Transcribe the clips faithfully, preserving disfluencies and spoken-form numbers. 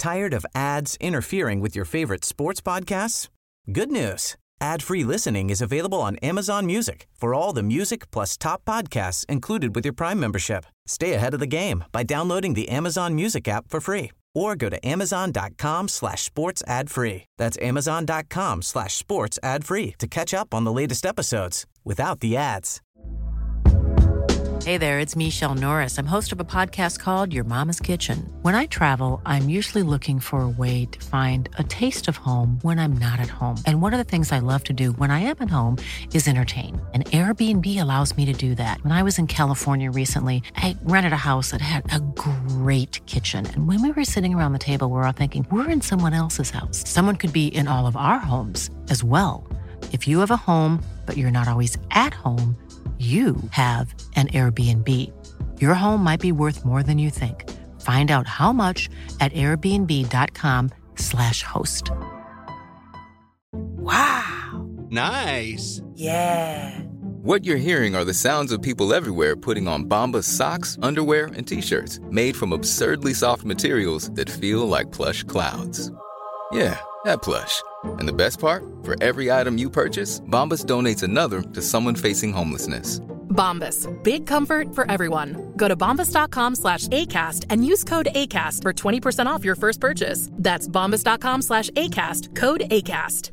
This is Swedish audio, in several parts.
Tired of ads interfering with your favorite sports podcasts? Good news. Ad-free listening is available on Amazon Music for all the music plus top podcasts included with your Prime membership. Stay ahead of the game by downloading the Amazon Music app for free or go to amazon.com slash sports ad free. That's amazon.com slash sports ad free to catch up on the latest episodes without the ads. Hey there, it's Michelle Norris. I'm host of a podcast called Your Mama's Kitchen. When I travel, I'm usually looking for a way to find a taste of home when I'm not at home. And one of the things I love to do when I am at home is entertain. And Airbnb allows me to do that. When I was in California recently, I rented a house that had a great kitchen. And when we were sitting around the table, we were all thinking, we're in someone else's house. Someone could be in all of our homes as well. If you have a home, but you're not always at home, you have an Airbnb. Your home might be worth more than you think. Find out how much at airbnb.com slash host. Wow. Nice. Yeah. What you're hearing are the sounds of people everywhere putting on Bombas socks, underwear, and T-shirts made from absurdly soft materials that feel like plush clouds. Yeah, that plush. And the best part? For every item you purchase, Bombas donates another to someone facing homelessness. Bombas. Big comfort for everyone. Go to bombas.com slash ACAST and use code ACAST for twenty percent off your first purchase. That's bombas.com slash ACAST. Code ACAST.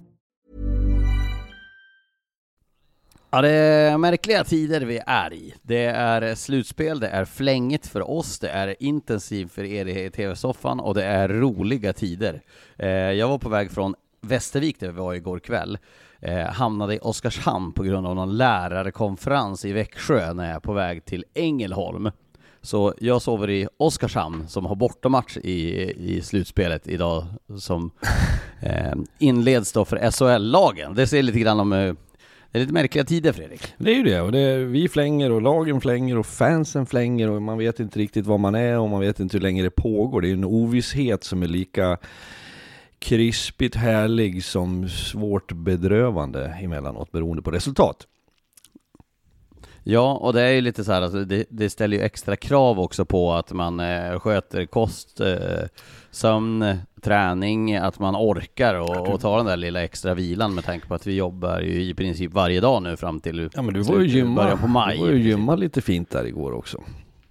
Ja, det är märkliga tider vi är i. Det är slutspel, det är flängigt för oss, det är intensivt för er i tv-soffan och det är roliga tider. Eh, jag var på väg från Västervik där vi var igår kväll. Eh, hamnade i Oskarshamn på grund av någon lärarkonferens i Växjö när jag är på väg till Ängelholm. Så jag sover i Oskarshamn som har bortamatch i, i slutspelet idag som eh, inleds då för S H L-lagen. Det ser lite grann om... Eh, Det är lite märkliga tider, Fredrik. Det är ju det, och det är, vi flänger och lagen flänger och fansen flänger och man vet inte riktigt vad man är och man vet inte hur länge det pågår. Det är en ovisshet som är lika krispigt härlig som svårt bedrövande emellanåt beroende på resultat. Ja, och det är ju lite så här, alltså det, det ställer ju extra krav också på att man eh, sköter kost, eh, sömn, träning, att man orkar och, och tar den där lilla extra vilan med tanke på att vi jobbar ju i princip varje dag nu fram till ja, men du var ju gymma, på maj. Du var ju gymma lite fint där igår också.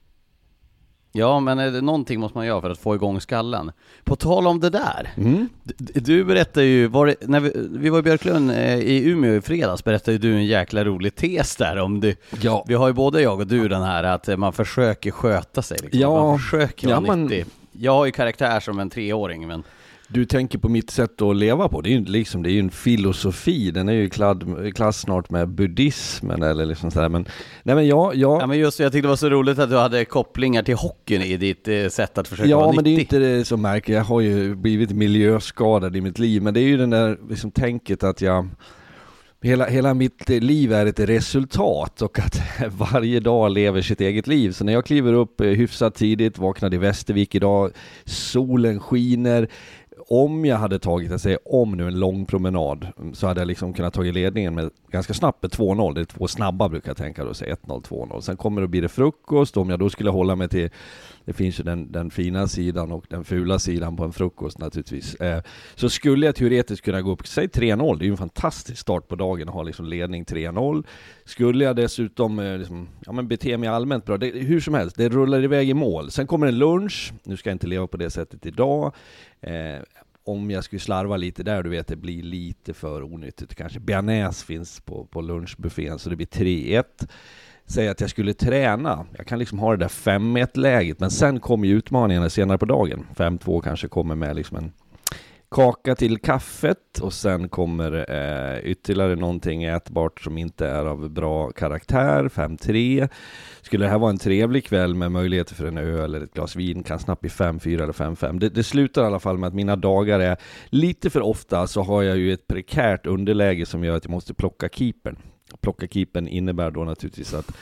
Ja, men är det någonting måste man göra för att få igång skallen. På tal om det där. Mm. Du, du berättade ju, var det, när vi, vi var i Björklund eh, i Umeå i fredags, berättade du en jäkla rolig tes där om du. Ja. Vi har ju både jag och du den här att man försöker sköta sig. Liksom. Ja. Man försöker ja, vara man... nyttig. Jag har ju karaktär som en treåring, men... Du tänker på mitt sätt att leva på. Det är ju liksom, det är ju en filosofi. Den är ju kladd, klass snart med buddhismen eller liksom sådär. Men, nej men jag, jag... Ja, men just jag tyckte det var så roligt att du hade kopplingar till hockeyn i ditt eh, sätt att försöka ja, vara men nyttig. det är inte det som märker. Jag har ju blivit miljöskadad i mitt liv. Men det är ju den där liksom, tänket att jag... Hela, hela mitt liv är ett resultat och att varje dag lever sitt eget liv. Så när jag kliver upp hyfsat tidigt, vaknade i Västervik idag, solen skiner. Om jag hade tagit, jag säger om nu, en lång promenad så hade jag liksom kunnat ta ledningen med ganska snabbt med två noll. Det är två snabba brukar jag tänka då, säga ett noll, två noll. Sen kommer det att bli det frukost. Om jag då skulle hålla mig till, det finns ju den, den fina sidan och den fula sidan på en frukost naturligtvis. Eh, så skulle jag teoretiskt kunna gå upp, säg tre noll. Det är ju en fantastisk start på dagen att ha liksom ledning tre noll. Skulle jag dessutom eh, liksom, ja, men bete mig allmänt bra, det, hur som helst, det rullar iväg i mål. Sen kommer en lunch, nu ska jag inte leva på det sättet idag. Eh, om jag skulle slarva lite där, du vet, det blir lite för onyttigt. Kanske bearnaise finns på, på lunchbuffén så det blir tre ett. Säg att jag skulle träna. Jag kan liksom ha det där fem ett-läget, men sen kommer ju utmaningarna senare på dagen. fem två kanske kommer med liksom en kaka till kaffet och sen kommer eh, ytterligare någonting ätbart som inte är av bra karaktär. fem tre. Skulle det här vara en trevlig kväll med möjligheter för en öl eller ett glas vin kan snabbt bli fem fyra eller fem fem. Det, det slutar i alla fall med att mina dagar är lite för ofta så har jag ju ett prekärt underläge som gör att jag måste plocka keepern. Plocka keepern innebär då naturligtvis att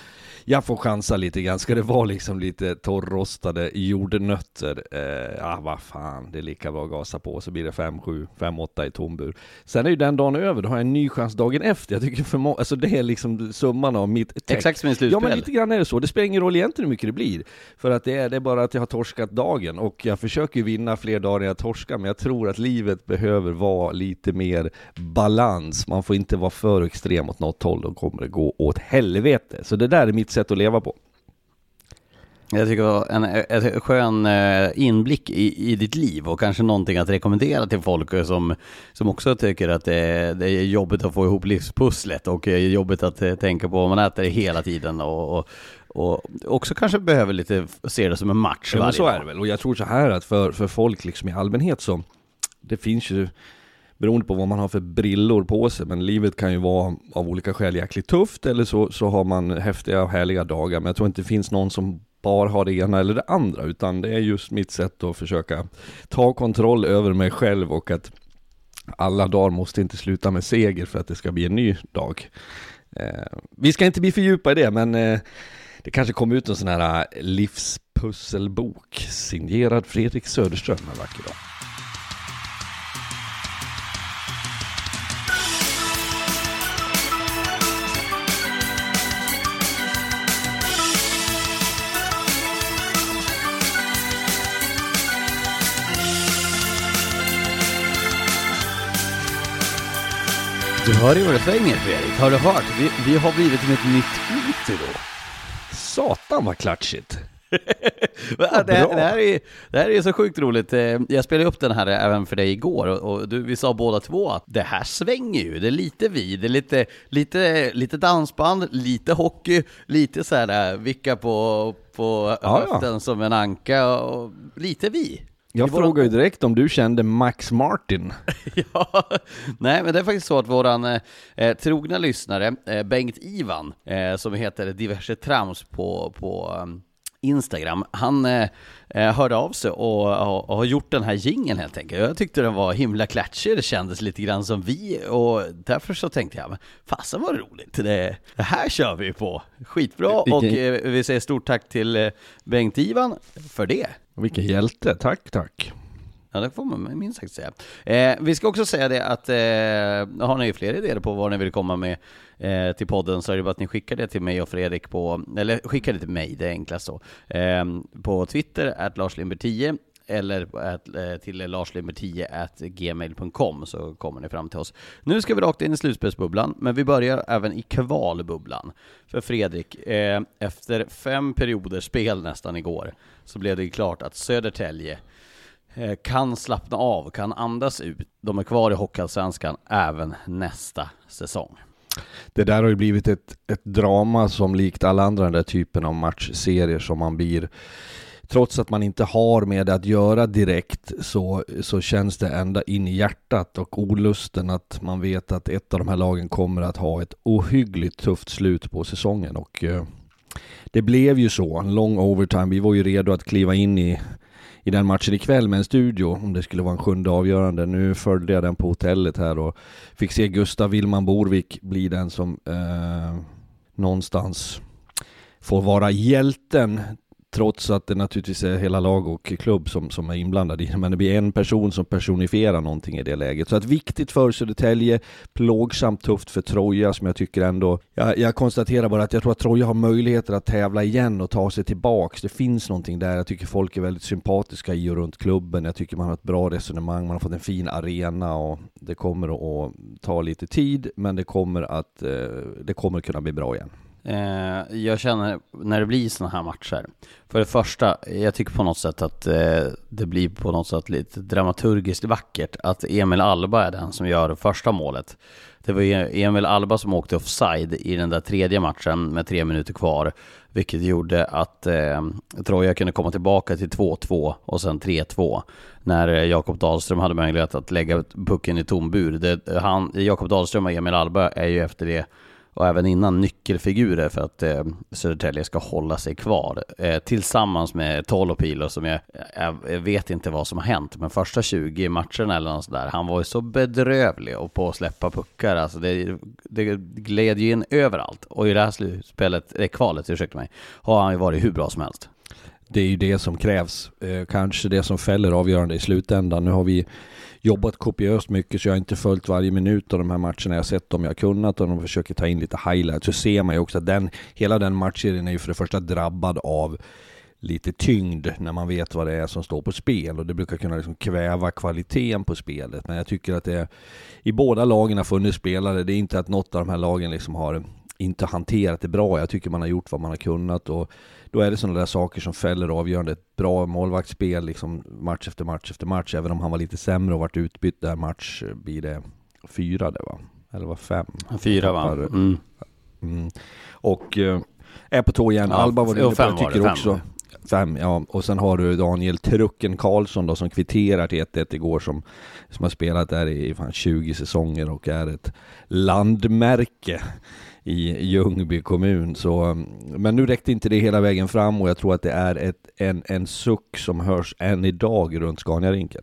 jag får chansa lite grann. Ska det vara liksom lite torrrostade jordnötter? Eh, ja, vad fan, det är lika bra att gasa på. Så blir det fem sju, fem åtta i tombur. Sen är ju den dagen över, då har jag en ny chans dagen efter. Jag tycker för må- alltså det är liksom summan av mitt text. Exakt som i slutspel. Ja, men lite grann är det så. Det spelar ingen roll egentligen hur mycket det blir. För att det är, det är bara att jag har torskat dagen. Och jag försöker vinna fler dagar än jag torskar. Men jag tror att livet behöver vara lite mer balans. Man får inte vara för extrem åt något håll. Då kommer det gå åt helvete. Så det där är mitt sätt att leva på. Jag tycker det var en, en skön inblick i, i ditt liv och kanske någonting att rekommendera till folk som, som också tycker att det, det är jobbigt att få ihop livspusslet och är jobbigt att tänka på vad man äter hela tiden och, och, och också kanske behöver lite se det som en match. Ja, men så är det väl. Och jag tror så här att för, för folk liksom i allmänhet så det finns ju, beroende på vad man har för brillor på sig, men livet kan ju vara av olika skäl jäkligt tufft eller så, så har man häftiga och härliga dagar. Men jag tror inte det finns någon som bara har det ena eller det andra, utan det är just mitt sätt att försöka ta kontroll över mig själv och att alla dagar måste inte sluta med seger för att det ska bli en ny dag. Eh, vi ska inte bli för djupa i det, men eh, det kanske kommer ut en sån här livspusselbok signerad Fredrik Söderström en vacker dag. Du hör ju vad det svänger, Fredrik. Har du hört? Vi, vi har blivit med ett nytt ut då. Satan vad klatschigt. det, här, det, här är, det här är så sjukt roligt. Jag spelade upp den här även för dig igår och, och du, vi sa båda två att det här svänger ju. Det är lite vi, det är lite, lite, lite dansband, lite hockey, lite så här vicka på, på ja, höften ja. Som en anka och lite vi. Jag frågar ju direkt om du kände Max Martin. Ja, nej men det är faktiskt så att våran eh, trogna lyssnare, eh, Bengt Ivan, eh, som heter diverse trams på, på um, Instagram, han eh, hörde av sig och, och, och har gjort den här jingeln helt enkelt. Jag tyckte den var himla klatschig, det kändes lite grann som vi och därför så tänkte jag, men fasen vad roligt, det, det här kör vi på. Skitbra och eh, vi säger stort tack till eh, Bengt Ivan för det. Vilken hjälte, tack, tack. Ja, det får man minst sagt säga. Eh, vi ska också säga det att eh, har ni fler idéer på vad ni vill komma med eh, till podden så är det bara att ni skickar det till mig och Fredrik på, eller skickar det till mig, det är enklast så. Eh, på Twitter, at Lars Lindberg tio eller at, eh, till larslimber tio at gmail punkt com så kommer ni fram till oss. Nu ska vi rakt in i slutspelsbubblan, men vi börjar även i kvalbubblan. För Fredrik, eh, efter fem perioder spel nästan igår så blev det klart att Södertälje kan slappna av, kan andas ut. De är kvar i Hockeyallsvenskan även nästa säsong. Det där har ju blivit ett, ett drama som likt alla andra den där typen av matchserier som man blir, trots att man inte har med det att göra direkt så, så känns det ända in i hjärtat och olusten att man vet att ett av de här lagen kommer att ha ett ohyggligt tufft slut på säsongen och eh, det blev ju så, en lång overtime. Vi var ju redo att kliva in i i den matchen ikväll med en studio om det skulle vara en sjunde avgörande. Nu följde jag den på hotellet här och fick se Gustav Willman Borvik bli den som eh, någonstans får vara hjälten, trots att det naturligtvis är hela lag och klubb som, som är inblandade i det. Men det blir en person som personifierar någonting i det läget. Så att viktigt för Södertälje, plågsamt tufft för Troja som jag tycker ändå. Jag, jag konstaterar bara att jag tror att Troja har möjligheter att tävla igen och ta sig tillbaks. Det finns någonting där. Jag tycker folk är väldigt sympatiska i och runt klubben. Jag tycker man har ett bra resonemang. Man har fått en fin arena och det kommer att ta lite tid. Men det kommer att det kommer kunna bli bra igen. Eh, jag känner när det blir såna här matcher, för det första, jag tycker på något sätt att eh, det blir på något sätt lite dramaturgiskt vackert att Emil Alba är den som gör det första målet. Det var Emil Alba som åkte offside i den där tredje matchen med tre minuter kvar, vilket gjorde att eh, Troja kunde komma tillbaka till två två och sen tre två när Jakob Dahlström hade möjlighet att lägga pucken i tombur. Det, han, Jakob Dahlström och Emil Alba är ju efter det och även innan nyckelfigurer för att eh, Södertälje ska hålla sig kvar. Eh, tillsammans med Tolopilo som jag, jag vet inte vad som har hänt, men första tjugo matcherna eller något sådär, han var ju så bedrövlig och på att släppa puckar. Alltså det, det gled ju in överallt. Och i det här slutspelet, eh, kvalet, ursäkta mig, har han ju varit hur bra som helst. Det är ju det som krävs. Eh, kanske det som fäller avgörande i slutändan. Nu har vi jobbat kopiöst mycket så jag har inte följt varje minut av de här matcherna. Jag har sett dem jag har kunnat och de försöker ta in lite highlights. Så ser man ju också att den, hela den matchen är ju för det första drabbad av lite tyngd när man vet vad det är som står på spel. Och det brukar kunna liksom kväva kvaliteten på spelet. Men jag tycker att det är, i båda lagen har funnits spelare. Det är inte att något av de här lagen liksom har inte hanterat det bra. Jag tycker man har gjort vad man har kunnat och då är det sådana där saker som fäller avgörande. Ett bra målvaktsspel liksom match efter match efter match. Även om han var lite sämre och varit utbytt där match blir det fyra det va? Eller var fem? Fyra va? Mm. Mm. Och äh, är på tå igen. Ja, Alba var det inne på, jag tycker det, också. Fem, ja. Och sen har du Daniel Trucken Karlsson då, som kvitterar till ett ett igår som, som har spelat där i fan, tjugo säsonger och är ett landmärke i Ljungby kommun. Så, men nu räckte inte det hela vägen fram och jag tror att det är ett, en, en suck som hörs än idag runt Scania-rinken.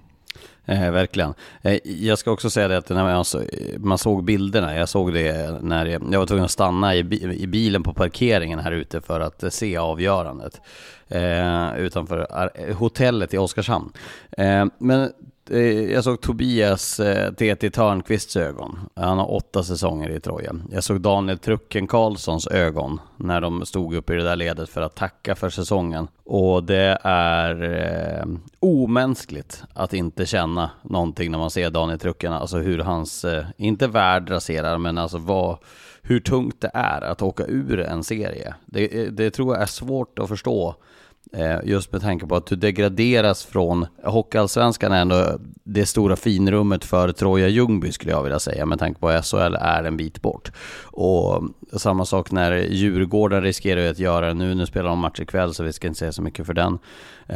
Eh, verkligen. Eh, jag ska också säga det att när man, man såg bilderna, jag såg det när jag, jag var tvungen att stanna i, i bilen på parkeringen här ute för att se avgörandet eh, utanför hotellet i Oskarshamn. Eh, men jag såg Tobias eh, T T Törnqvists ögon. Han har åtta säsonger i Troja. Jag såg Daniel Trucken Karlssons ögon när de stod upp i det där ledet för att tacka för säsongen. Och det är eh, omänskligt att inte känna någonting när man ser Daniel Trucken. Alltså hur hans, eh, inte värld raserar, men alltså vad, hur tungt det är att åka ur en serie. Det, det tror jag är svårt att förstå. Just med tanke på att du degraderas från Hockeyallsvenskan är ändå det stora finrummet för Troja Ljungby skulle jag vilja säga, med tanke på att S H L är en bit bort. Och samma sak när Djurgården riskerar att göra det nu. Nu spelar de match ikväll så vi ska inte säga så mycket för den.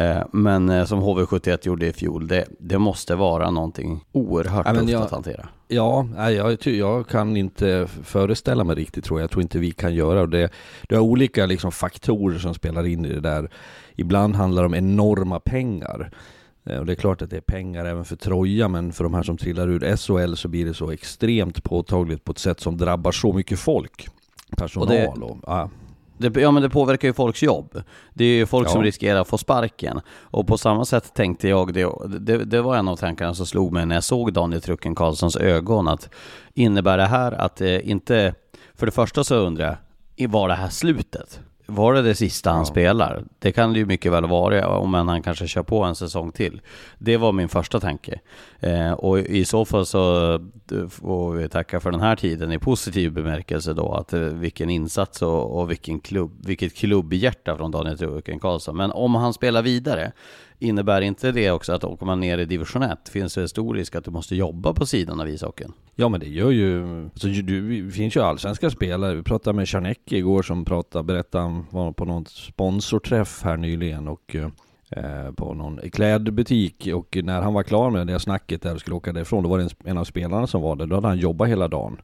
Men som H V sjuttioett gjorde i fjol, det, det måste vara någonting oerhört ja, tufft jag, att hantera. Ja, jag, jag kan inte föreställa mig riktigt tror jag. Jag tror inte vi kan göra det. Det är olika liksom, faktorer som spelar in i det där. Ibland handlar det om enorma pengar. Och det är klart att det är pengar även för Troja, men för de här som trillar ur S H L så blir det så extremt påtagligt på ett sätt som drabbar så mycket folk. Personal och... Det... och ja. Det, ja men det påverkar ju folks jobb. Det är ju folk ja. som riskerar att få sparken. Och på samma sätt tänkte jag det, det, det var en av tankarna som slog mig när jag såg Daniel Trucken Karlssons ögon, att innebär det här att eh, inte, för det första så undrar jag, var det här slutet? Var det det sista han ja. spelar? Det kan det ju mycket väl vara, om han kanske kör på en säsong till. Det var min första tanke. Eh, och i så fall så får vi tacka för den här tiden i positiv bemärkelse då, att eh, vilken insats och, och vilken klubb, vilket klubbhjärta från Daniel Trucken Karlsson. Men om han spelar vidare, innebär inte det också att åker man ner i division ett finns det stor risk att du måste jobba på sidan av ishockeyn? Ja men det gör ju, alltså, det finns ju allsvenska spelare. Vi pratade med Czarnecki igår som pratade, berättade var på någon sponsorträff här nyligen och eh, på någon klädbutik, och när han var klar med det snacket där och skulle åka därifrån, då var det en, en av spelarna som var där, då hade han jobbat hela dagen.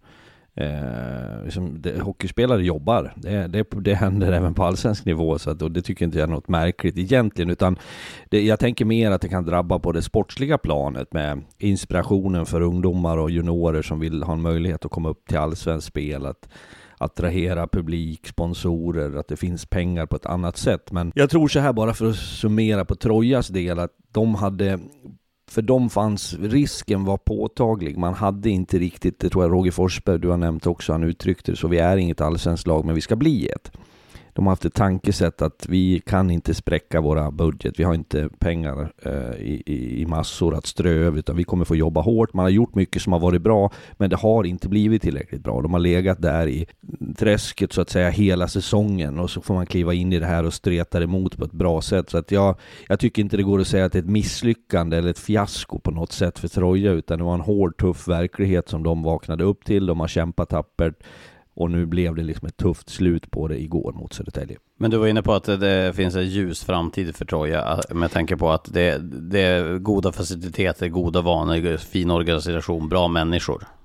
Eh, liksom det, hockeyspelare jobbar, det, det, det händer även på allsvensk nivå, så att, och det tycker inte jag är något märkligt egentligen, utan det, jag tänker mer att det kan drabba på det sportsliga planet med inspirationen för ungdomar och juniorer som vill ha en möjlighet att komma upp till allsvensk spel, att attrahera publik, sponsorer, att det finns pengar på ett annat sätt. Men jag tror så här, bara för att summera på Trojas del, att de hade, för dem fanns, risken var påtaglig. Man hade inte riktigt, det tror jag Roger Forsberg, du har nämnt också, han uttryckte det så, vi är inget allsvenskt lag men vi ska bli ett. De har haft ett tankesätt att vi kan inte spräcka våra budget, vi har inte pengar eh, i, i massor att strö över, utan vi kommer få jobba hårt. Man har gjort mycket som har varit bra, men det har inte blivit tillräckligt bra. De har legat där i träsket så att säga hela säsongen, och så får man kliva in i det här och streta emot på ett bra sätt. Så att jag, jag tycker inte det går att säga att det är ett misslyckande eller ett fiasko på något sätt för Troja, utan det var en hård, tuff verklighet som de vaknade upp till. De har kämpat tappert. Och nu blev det liksom ett tufft slut på det igår mot Södertälje. Men du var inne på att det finns en ljus framtid för Troja med tanke på att det, det är goda faciliteter, goda vanor, fin organisation, bra människor.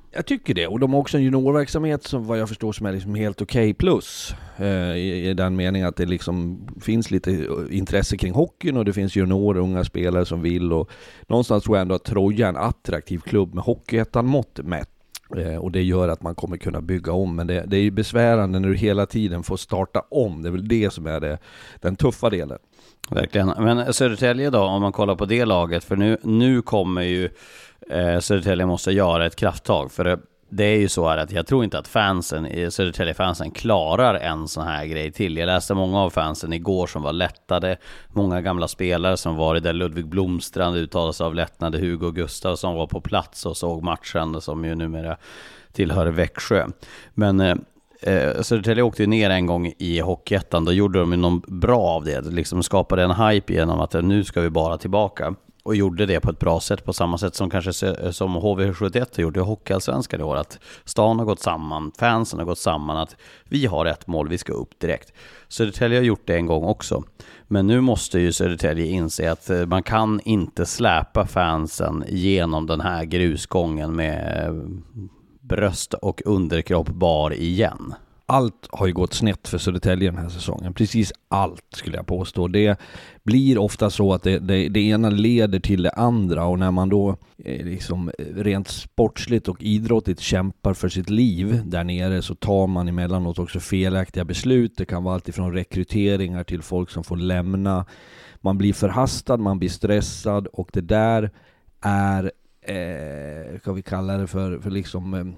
Jag tycker det, och de har också en juniorverksamhet som vad jag förstår som är liksom helt okej okay plus eh, i, i den meningen att det liksom finns lite intresse kring hockeyn och det finns juniorer, unga spelare som vill, och någonstans tror jag ändå att Troja är en attraktiv klubb med hockeyettan mått mätt. Eh, och det gör att man kommer kunna bygga om, men det, det är ju besvärande när du hela tiden får starta om. Det är väl det som är det, den tuffa delen. Verkligen. Men Södertälje då, om man kollar på det laget, för nu, nu kommer ju eh, Södertälje måste göra ett krafttag, för det, det är ju så här att jag tror inte att fansen, Södertälje-fansen klarar en sån här grej till. Jag läste många av fansen igår som var lättade, många gamla spelare som var i där Ludvig Blomstrand uttalas av lättnade, Hugo Gustav som var på plats och såg matchen som ju numera tillhör Växjö. Men eh, Eh, Södertälje åkte ner en gång i Hockeyettan. Då gjorde de någon bra av det, liksom skapade en hype genom att nu ska vi bara tillbaka, och gjorde det på ett bra sätt, på samma sätt som kanske som H V sjuttioett har gjort i Hockeyallsvenskan i år, att stan har gått samman, fansen har gått samman, att vi har ett mål, vi ska upp direkt. Södertälje har gjort det en gång också, men nu måste ju Södertälje inse att man kan inte släpa fansen genom den här grusgången med bröst och underkropp bar igen. Allt har ju gått snett för Södertälje den här säsongen. Precis allt skulle jag påstå. Det blir ofta så att det, det, det ena leder till det andra, och när man då eh, liksom rent sportsligt och idrottigt kämpar för sitt liv där nere, så tar man emellanåt också felaktiga beslut. Det kan vara allt ifrån rekryteringar till folk som får lämna. Man blir förhastad, man blir stressad, och det där är Eh, kan vi kalla det för, för liksom eh,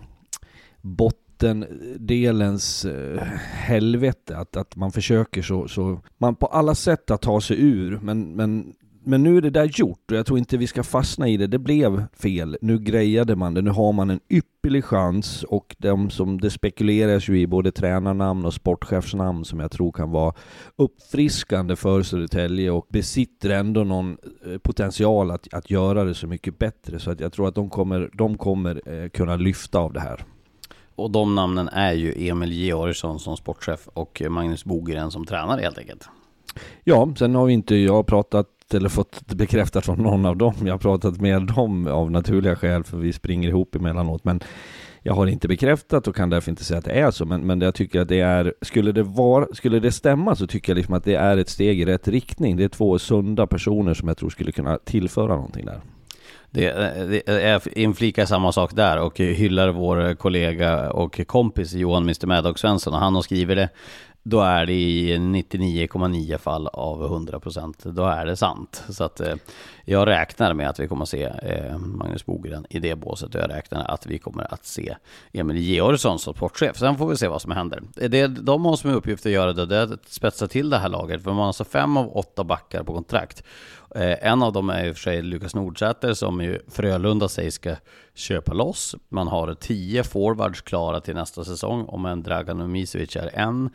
bottendelens eh, helvete, att, att man försöker så, så man på alla sätt att ta sig ur, men, men, men nu är det där gjort, och jag tror inte vi ska fastna i det. Det blev fel, nu grejade man det, nu har man en ypperlig chans, och de som det spekuleras ju i både tränarnamn och sportchefsnamn som jag tror kan vara uppfriskande för Södertälje, och besitter ändå någon potential att, att göra det så mycket bättre, så att jag tror att de kommer, de kommer eh, kunna lyfta av det här. Och de namnen är ju Emil Georgsson som sportchef och Magnus Bogren som tränare helt enkelt. Ja, sen har vi inte jag pratat eller fått bekräftat från någon av dem. Jag har pratat med dem av naturliga skäl, för vi springer ihop emellanåt, men jag har inte bekräftat och kan därför inte säga att det är så, men, men jag tycker att det är, skulle det vara, skulle det stämma, så tycker jag liksom att det är ett steg i rätt riktning. Det är två sunda personer som jag tror skulle kunna tillföra någonting där. Det, det är inflika samma sak där, och hyllar vår kollega och kompis Johan mister Maddox Svensson, och han har skrivit det. Då är det i nittionio komma nio fall av hundra procent. Då är det sant. Så att eh, jag räknar med att vi kommer att se eh, Magnus Bogren i det båset. Och jag räknar att vi kommer att se Emil Georgsson som sportchef. Sen får vi se vad som händer. Det, de har som är uppgift att göra det, det är att spetsa till det här laget. För man har alltså fem av åtta backar på kontrakt. Eh, en av dem är i och för sig Lukas Nordsäter, som ju Frölunda säger ska köpa loss. Man har tio forwards klara till nästa säsong, om en Dragan Umisevic är en.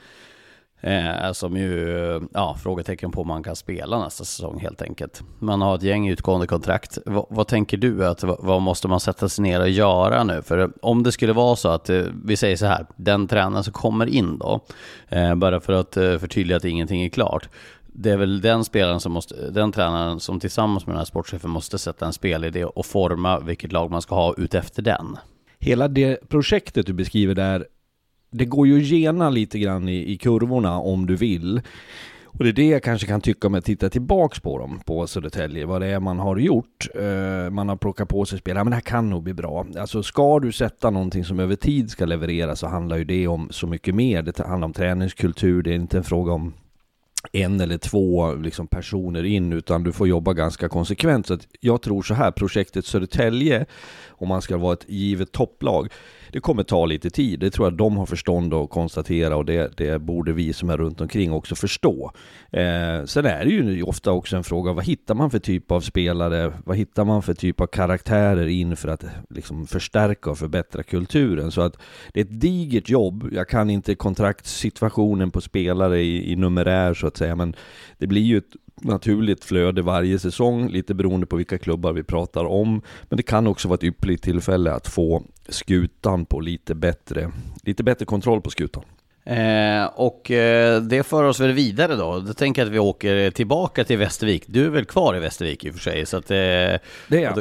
Eh, som ju, ja, frågetecken på om man kan spela nästa säsong helt enkelt. Man har ett gäng utgående kontrakt. V- vad tänker du att v- vad måste man sätta sig ner och göra nu? För om det skulle vara så att, eh, vi säger så här, den tränaren som kommer in då, eh, bara för att eh, förtydliga att ingenting är klart. Det är väl den spelaren som måste, den tränaren som tillsammans med den här sportchefen måste sätta en spelidé och forma vilket lag man ska ha ut efter den. Hela det projektet du beskriver där, det går ju gena lite grann i, i kurvorna om du vill. Och det är det jag kanske kan tycka om jag tittar tillbaks på dem på Södertälje. Vad det är man har gjort. Uh, man har plockat på sig spel. Ja, men det här kan nog bli bra. Alltså ska du sätta någonting som över tid ska leverera, så handlar ju det om så mycket mer. Det handlar om träningskultur. Det är inte en fråga om en eller två liksom personer in, utan du får jobba ganska konsekvent. Så att jag tror så här, projektet Södertälje, om man ska vara ett givet topplag, det kommer ta lite tid. Det tror jag de har förstånd att konstatera, och det, det borde vi som är runt omkring också förstå. Eh, sen är det ju ofta också en fråga, vad hittar man för typ av spelare? Vad hittar man för typ av karaktärer in för att liksom förstärka och förbättra kulturen? Så att det är ett digert jobb. Jag kan inte kontraktssituationen på spelare i, i numerär så att säga, men det blir ju ett naturligt flöde varje säsong, lite beroende på vilka klubbar vi pratar om, men det kan också vara ett ypperligt tillfälle att få skutan på lite bättre lite bättre kontroll på skutan. Eh, och eh, det för oss väl vidare då. Då tänker jag att vi åker tillbaka till Västervik. Du är väl kvar i Västervik i och för sig, så att, eh, det är jag.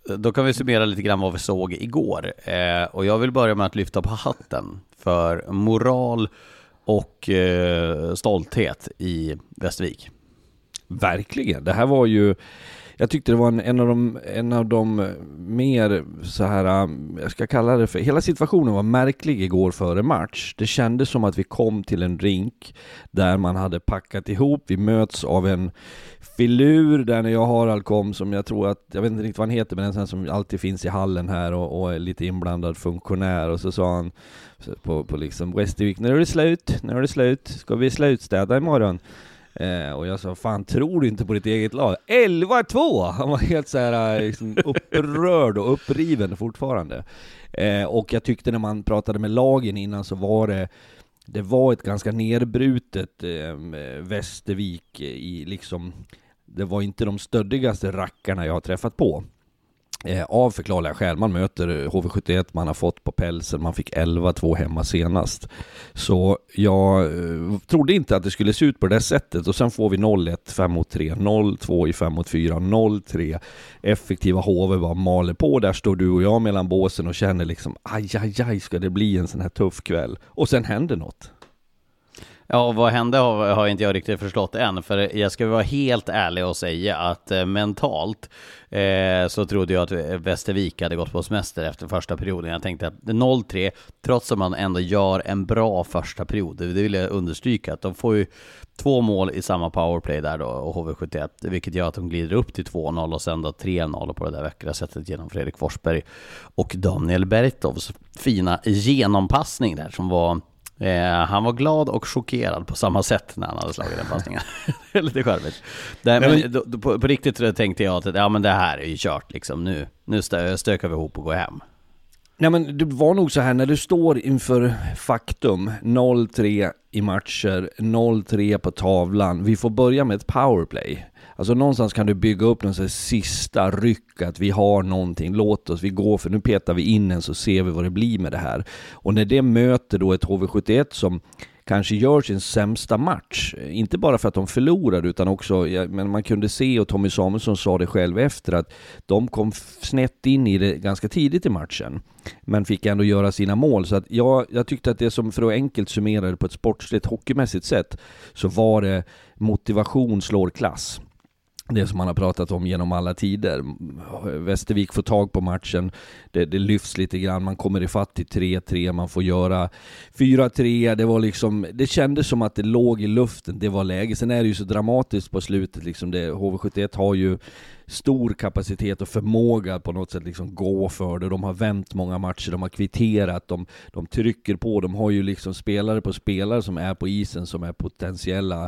Då kan vi summera lite grann vad vi såg igår. Eh, och jag vill börja med att lyfta på hatten för moral och eh, stolthet i Västervik. Verkligen. Det här var ju, jag tyckte det var en, en av de en av de mer så här, jag ska kalla det för, hela situationen var märklig igår före match. Det kändes som att vi kom till en rink där man hade packat ihop. Vi möts av en filur där när jag Harald kom, som jag tror att, jag vet inte riktigt vad han heter, men en sån som alltid finns i hallen här och, och är lite inblandad funktionär, och så sa han på, på liksom Västervik, när är det slut? När är det slut? Ska vi slutstäda imorgon? Eh, och jag sa, fan, tror du inte på ditt eget lag? elva två! Han var helt så här liksom upprörd och uppriven fortfarande. Eh, och jag tyckte när man pratade med lagen innan så var det det var ett ganska nerbrutet eh, Västervik i liksom, det var inte de stöddigaste rackarna jag har träffat på. Eh, av förklarliga skäl. Man möter H V sjuttioett, man har fått på pälsen, man fick elva två hemma senast. Så jag eh, trodde inte att det skulle se ut på det sättet, och sen får vi noll ett fem mot tre, noll två i fem mot fyra, noll tre. Effektiva H V bara maler på. Där står du och jag mellan båsen och känner liksom, aj, aj, aj, ska det bli en sån här tuff kväll? Och sen händer något. Ja, vad hände har, har inte jag riktigt förstått än, för jag ska vara helt ärlig och säga att eh, mentalt eh, så trodde jag att Västervik hade gått på semester efter första perioden. Jag tänkte att noll tre, trots att man ändå gör en bra första period, det vill jag understryka, att de får ju två mål i samma powerplay där då, och H V sjuttioett, vilket gör att de glider upp till två noll och sen då tre noll på det där vackra sättet genom Fredrik Forsberg och Daniel Bertovs fina genompassning där som var... Eh, han var glad och chockerad på samma sätt när han hade slagit den passningen. Det är lite skärligt. Nej, men, då, då, på, på riktigt tänkte jag att ja, men det här är ju kört liksom. Nu, nu stö, stökar vi ihop och går hem. Nej, men det var nog så här, när du står inför faktum, noll tre i matcher, noll tre på tavlan, vi får börja med ett powerplay. Alltså någonstans kan du bygga upp någon sån sista ryck, att vi har någonting, låt oss, vi går, för nu petar vi in en så ser vi vad det blir med det här. Och när det möter då ett H V sjuttioett som kanske gör sin sämsta match, inte bara för att de förlorade utan också, ja, men man kunde se, och Tommy Samuelsson sa det själv efter, att de kom snett in i det ganska tidigt i matchen men fick ändå göra sina mål. Så att jag, jag tyckte att det, som för att enkelt summera det på ett sportsligt hockeymässigt sätt, så var det motivation slår klass. Det som man har pratat om genom alla tider. Västervik får tag på matchen, det, det lyfts lite grann, man kommer i fatt till tre tre, man får göra fyra tre. Det var liksom, det kändes som att det låg i luften, det var läge. Sen är det ju så dramatiskt på slutet liksom. Det, H V sjuttioett har ju stor kapacitet och förmåga på något sätt liksom gå för det. De har vänt många matcher, de har kvitterat, de, de trycker på, de har ju liksom spelare på spelare som är på isen som är potentiella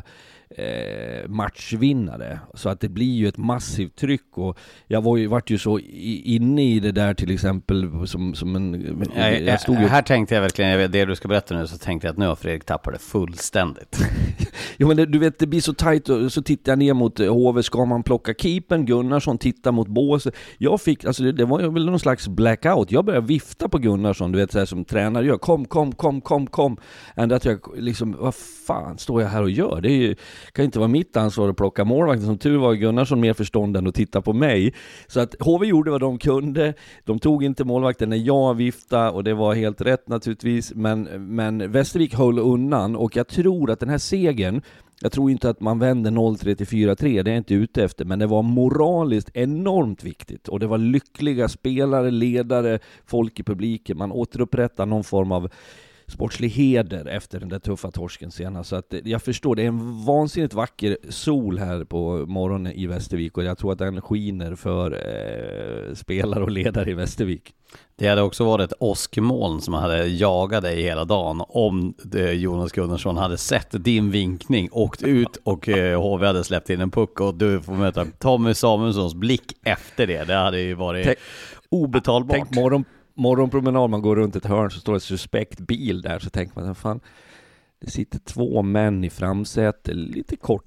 eh, matchvinnare. Så att det blir ju ett massivt tryck, och jag var ju, vart ju så i, inne i det där till exempel som, som en... Jag, jag stod ju... Här tänkte jag verkligen, det du ska berätta nu, så tänkte jag att nu har Fredrik tappat det fullständigt. Jo, men det, du vet, det blir så tajt, och så tittar jag ner mot H V, ska man plocka keepen? Gunnarsson tittar mot båset. Jag fick, alltså det, det var väl någon slags blackout. Jag började vifta på Gunnarsson, du vet, så här som tränare gör. Kom, kom, kom, kom, kom. Ända att jag liksom, vad fan står jag här och gör? Det är ju, kan inte vara mitt ansvar att plocka målvakten. Som tur var Gunnarsson mer förstånd än att titta på mig. Så att H V gjorde vad de kunde. De tog inte målvakten när jag viftade, och det var helt rätt naturligtvis. Men, men Västervik höll undan, och jag tror att den här segern, jag tror inte att man vänder noll tre till fyra tre, det är jag inte ute efter, men det var moraliskt enormt viktigt, och det var lyckliga spelare, ledare, folk i publiken. Man återupprättar någon form av sportslig heder efter den där tuffa torsken senast. Så att jag förstår, det är en vansinnigt vacker sol här på morgonen i Västervik, och jag tror att den skiner för eh, spelare och ledare i Västervik. Det hade också varit ett åskmoln som hade jagat dig hela dagen om det, Jonas Gunnarsson hade sett din vinkning, åkt ut och eh, H V hade släppt in en puck, och du får möta Tommy Samuelssons blick efter det. Det hade ju varit tänk, obetalbart. Tänk morgon, morgonpromenad, man går runt ett hörn, så står det en suspekt bil där, så tänker man, fan, det sitter två män i framsätet, lite kort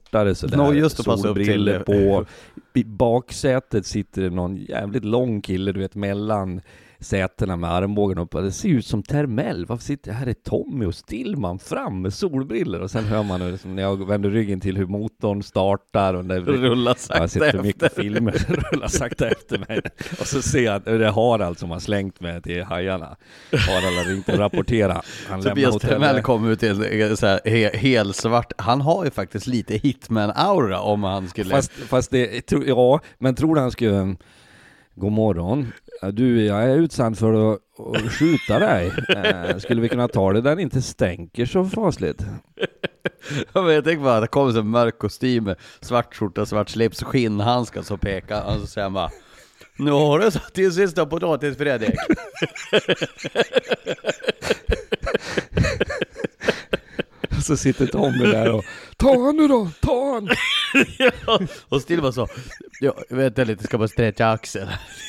kortare sådär. Nå, just att passa upp solbriller till på. I baksätet sitter det någon jävligt lång kille, du vet, mellan sätena med armbågen upp. Det ser ut som Termell. Varför sitter här är Tommy och Stillman fram med solbriller? Och sen hör man liksom, när jag vänder ryggen till hur motorn startar och det rullar sakta jag har sett för mycket efter. filmer rullar sakta efter mig. Och så ser jag att det är Harald som har slängt med till hajarna. Harald har ringt och rapporterat. Han Tobias Termell kom ut till så här, he, helt svart. Han har ju faktiskt lite Hitman-aura om han skulle... Fast, fast det, ja, men tror du han skulle... God morgon. Du, jag är utsatt för att, att skjuta dig. Eh, skulle vi kunna ta det där det inte stänker så fasligt? Jag vet inte vad, det kommer så mörk kostym, svart skjorta, svart slips, skinnhandskar, så pekar han, så säger han bara: nu har du satt till sista potatis, Fredrik. Så sitter Tommy där och ta han nu då, ta han. Ja, och still bara så, ja, vänta lite, ska bara stretcha axeln.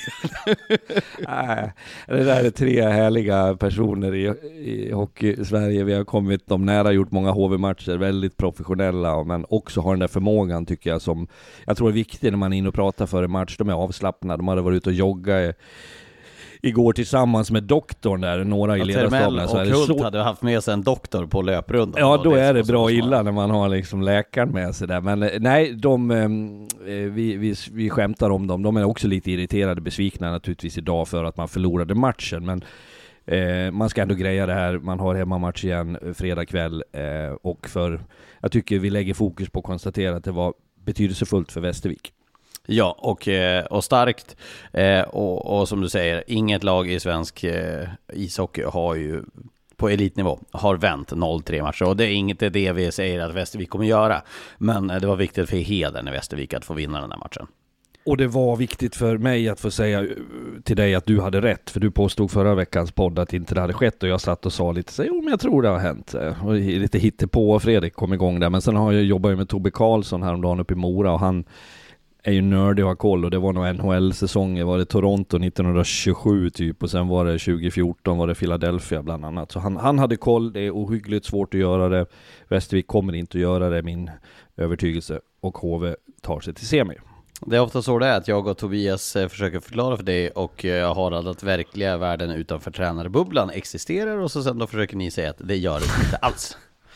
Nej, det där är tre härliga personer i, i hockey-Sverige. Vi har kommit de nära, gjort många H V-matcher, väldigt professionella, men också har den där förmågan, tycker jag, som jag tror är viktig när man är inne och pratar för en match. De är avslappnade, de hade varit ute och jogga igår tillsammans med doktorn där, några i ledarstaben. Och Hult så... hade haft med sig en doktor på löprundan. Ja, då det är det bra illa när man har liksom läkaren med sig där. Men nej, de, eh, vi, vi, vi skämtar om dem. De är också lite irriterade, besvikna naturligtvis idag för att man förlorade matchen. Men eh, man ska ändå greja det här. Man har hemmamatch igen fredag kväll. Eh, och för, jag tycker vi lägger fokus på att konstatera att det var betydelsefullt för Västervik. Ja, och, och starkt. Och, och som du säger, inget lag i svensk ishockey har ju på elitnivå har vänt noll tre matcher. Och det är inget det vi säger att Västervik kommer göra. Men det var viktigt för Heden i Västervik att få vinna den här matchen. Och det var viktigt för mig att få säga till dig att du hade rätt. För du påstod förra veckans podd att inte det hade skett. Och jag satt och sa lite så, jo men jag tror det har hänt. Och lite hittepå och Fredrik kom igång där. Men sen har jag jobbat med Tobbe Karlsson häromdagen uppe i Mora. Och han är ju nördig och har koll. Och det var nog N H L-säsonger. Var det Toronto nittonhundratjugosju typ. Och sen var det tjugo fjorton var det Philadelphia bland annat. Så han, han hade koll. Det är ohyggligt svårt att göra det. Västervik kommer inte att göra det, min övertygelse. Och H V tar sig till semi. Det är ofta så det är att jag och Tobias försöker förklara för dig och jag har att verkliga världen utanför tränarbubblan existerar, och så sen då försöker ni säga att det gör det inte alls.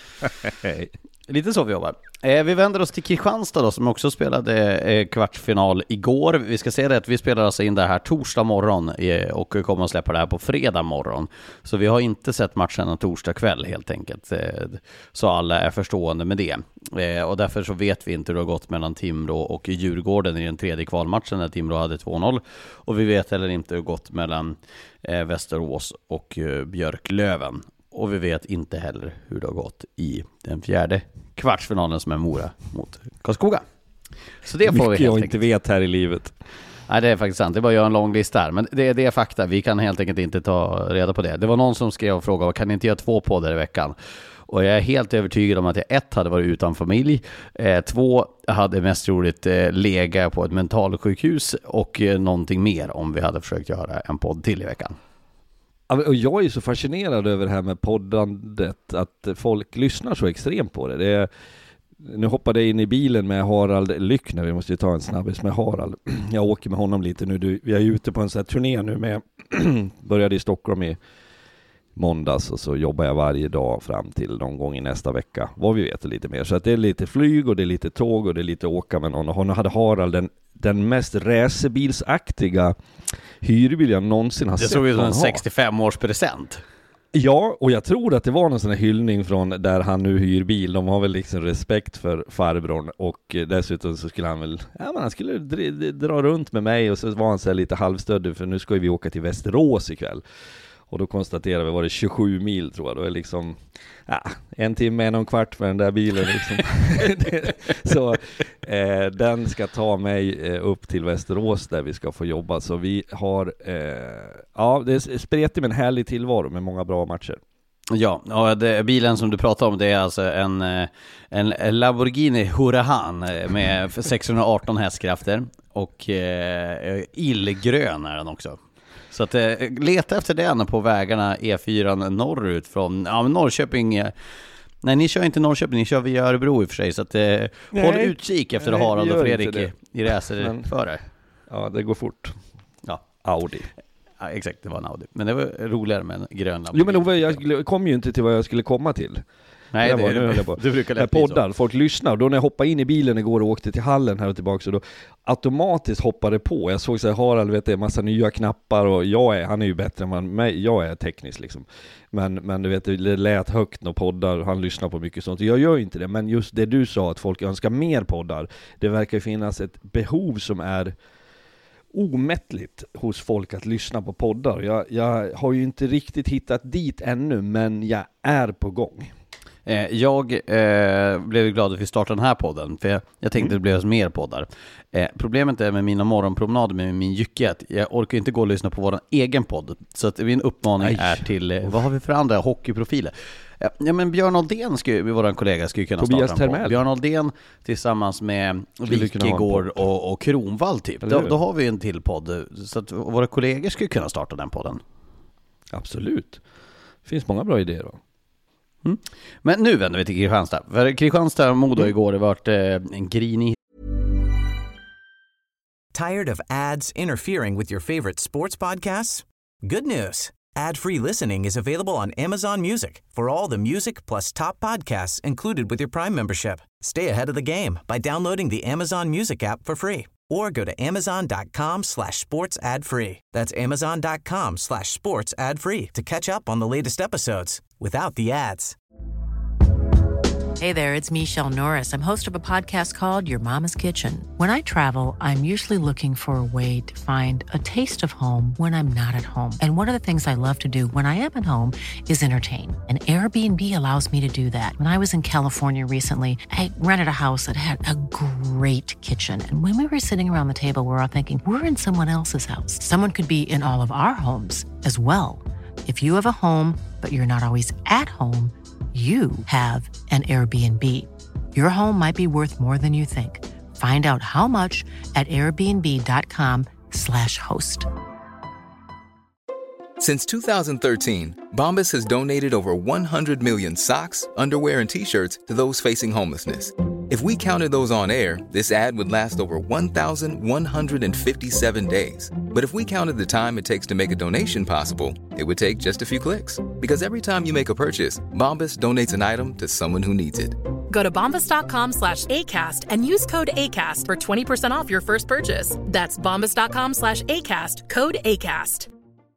Lite så vi jobbar. Eh, vi vänder oss till Kristianstad då, som också spelade eh, kvartsfinal igår. Vi ska säga det att vi spelar alltså in det här torsdag morgon eh, och kommer att släppa det här på fredag morgon. Så vi har inte sett matchen en torsdag kväll helt enkelt. Eh, så alla är förstående med det. Eh, och därför så vet vi inte hur det har gått mellan Timrå och Djurgården i den tredje kvalmatchen när Timrå hade två noll. Och vi vet heller inte hur det har gått mellan eh, Västerås och eh, Björklöven. Och vi vet inte heller hur det har gått i den fjärde kvartsfinalen som är Mora mot Karlskoga. Så det får mycket vi helt jag enkelt. inte vet här i livet. Nej, det är faktiskt sant. Det är bara att göra en lång lista här. Men det, det är fakta. Vi kan helt enkelt inte ta reda på det. Det var någon som skrev och frågade, kan ni inte göra två poddar i veckan? Och jag är helt övertygad om att jag ett hade varit utan familj. Eh, två hade mest roligt eh, läge på ett mentalsjukhus. Och eh, någonting mer om vi hade försökt göra en podd till i veckan. Och jag är så fascinerad över det här med poddandet, att folk lyssnar så extremt på det. Det är, nu hoppade jag in i bilen med Harald Lyckner, vi måste ju ta en snabbis med Harald. Jag åker med honom lite nu, du, vi är ute på en sån här turné nu med, började i Stockholm i måndags och så jobbar jag varje dag fram till någon gång i nästa vecka, vad vi vet lite mer. Så att det är lite flyg och det är lite tåg och det är lite åka med någon. Och hon hade Harald den, den mest racerbilsaktiga hyrbil jag någonsin har det sett. Det såg ut som en sextiofem års present. Ja, och jag tror att det var någon sån här hyllning från där han nu hyr bil. De har väl liksom respekt för farbrorn, och dessutom så skulle han väl, ja men han skulle dra, dra runt med mig, och så var han så här lite halvstöddig, för nu ska vi åka till Västerås ikväll. Och då konstaterade vi, var det tjugosju mil tror jag. Då är liksom, ja, en timme, en och en kvart för den där bilen. Liksom. Så eh, den ska ta mig eh, upp till Västerås där vi ska få jobba. Så vi har, eh, ja det är spretigt med en härlig tillvaro med många bra matcher. Ja, och det, bilen som du pratar om, det är alltså en, en Lamborghini Huracan med sexhundraarton hästkrafter. Och eh, illgrön är den också. Så att eh, leta efter den på vägarna E fyra norrut från ja, Norrköping, Nej, ni kör inte Norrköping, ni kör via Örebro i och för sig. Så att, eh, håll utkik efter Nej, Harald och Fredrik i, i racer före. Ja, det går fort. Ja. Audi. Ja, exakt, det var en Audi. Men det var roligare med en grön lampa. Jo, men Ove, jag kom ju inte till vad jag skulle komma till. Nej, det, var, det, nu på. du brukar lätt poddar, folk lyssnar. Då när jag hoppade in i bilen igår och åkte till hallen här och tillbaka, så då automatiskt hoppade på. Jag såg så här, Harald, vet det är massa nya knappar och jag är, han är ju bättre än man, mig, jag är teknisk liksom. Men, men du vet, det lät högt när poddar, han lyssnar på mycket sånt. Jag gör ju inte det, men just det du sa att folk önskar mer poddar. Det verkar finnas ett behov som är omättligt hos folk att lyssna på poddar. Jag, jag har ju inte riktigt hittat dit ännu, men jag är på gång. Jag eh, blev glad att vi startade den här podden, för jag, jag tänkte mm. det blev mer poddar. Eh, problemet är med mina morgonpromenader med min jycke att jag orkar inte gå och lyssna på vår egen podd. Så att min uppmaning Aj. är till, eh, vad har vi för andra hockeyprofiler? Eh, ja, men Björn Aldén, skulle, vår kollega, skulle kunna Tobias starta en podd. Björn Aldén tillsammans med Wikegård och, och Kronvall typ. Då, då har vi en till podd, så att våra kollegor skulle kunna starta den podden. Absolut. Det finns många bra idéer då. Mm. Men nu vänder vi till Kristianstad. För Kristianstad och Modo mm. igår, det varit eh, en grinig. Tired of ads interfering with your favorite sports podcasts? Good news. Ad-free listening is available on Amazon Music for all the music plus top podcasts included with your Prime membership. Stay ahead of the game by downloading the Amazon Music app for free or go to amazon.com slash sports ad free. That's amazon.com slash sports ad free to catch up on the latest episodes without the ads. Hey there, it's Michelle Norris. I'm host of a podcast called Your Mama's Kitchen. When I travel, I'm usually looking for a way to find a taste of home when I'm not at home. And one of the things I love to do when I am at home is entertain. And Airbnb allows me to do that. When I was in California recently, I rented a house that had a great kitchen. And when we were sitting around the table, we were all thinking, we're in someone else's house. Someone could be in all of our homes as well. If you have a home, but you're not always at home, you have an Airbnb. Your home might be worth more than you think. Find out how much at airbnb.com slash host. Since two thousand thirteen, Bombas has donated over one hundred million socks, underwear, and T-shirts to those facing homelessness. If we counted those on air, this ad would last over one thousand one hundred fifty-seven days. But if we counted the time it takes to make a donation possible, it would take just a few clicks. Because every time you make a purchase, Bombas donates an item to someone who needs it. Go to bombas.com slash ACAST and use code ACAST for twenty percent off your first purchase. That's bombas.com slash ACAST, code ACAST.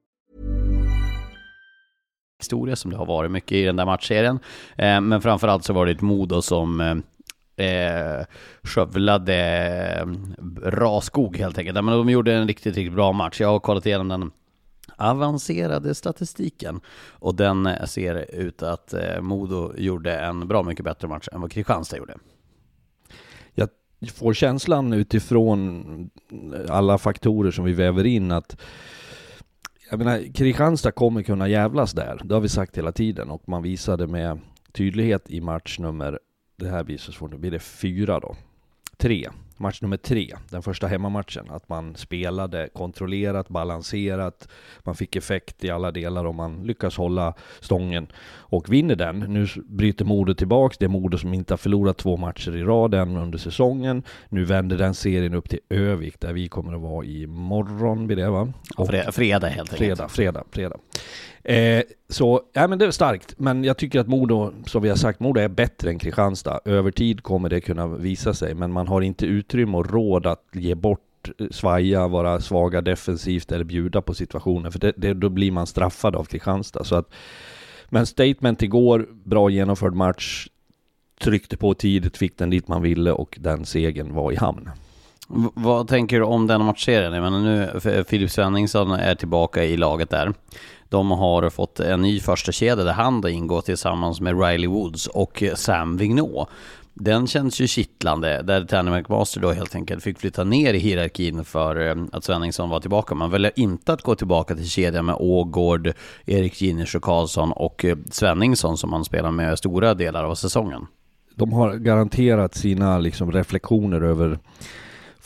Historia som det har varit mycket i den där matchserien. Eh, men framförallt så var det ett Modo som eh, skövlade eh, raskog helt enkelt. Men de gjorde en riktigt, riktigt bra match. Jag har kollat igenom den avancerade statistiken och den ser ut att eh, Modo gjorde en bra mycket bättre match än vad Kristianstad gjorde. Jag får känslan utifrån alla faktorer som vi väver in att jag menar, Kristianstad kommer kunna jävlas där. Det har vi sagt hela tiden och man visade med tydlighet i match nummer, det här blir så svårt, det blir det fyra då. Tre. Match nummer tre, den första hemmamatchen, att man spelade kontrollerat, balanserat, man fick effekt i alla delar och man lyckas hålla stången och vinner den. Nu bryter Modo tillbaks, det är Modo som inte har förlorat två matcher i raden under säsongen. Nu vänder den serien upp till Övik där vi kommer att vara i morgon, blir det va? Och fredag, fredag helt enkelt. Fredag, fredag, fredag. Eh, så, ja men det är starkt, men jag tycker att Modo, som vi har sagt, Modo är bättre än Kristianstad. Över tid kommer det kunna visa sig, men man har inte utrymme och råd att ge bort, svaja, vara svaga defensivt eller bjuda på situationen, för det, det, då blir man straffad av Kristianstad. Så att, men statement igår, bra genomförd match, tryckte på tidigt, fick den dit man ville och den segern var i hamn. V- vad tänker du om den matchserien? Jag menar, nu Filip Svenningsson är tillbaka i laget där. De har fått en ny första kedja där han då ingår tillsammans med Riley Woods och Sam Vigneault. Den känns ju kittlande, där Tanner McMaster då helt enkelt fick flytta ner i hierarkin för att Svenningsson var tillbaka. Man väljer inte att gå tillbaka till kedjan med Ågård, Erik Giners och Karlsson och Svenningsson som man spelar med stora delar av säsongen. De har garanterat sina liksom reflektioner över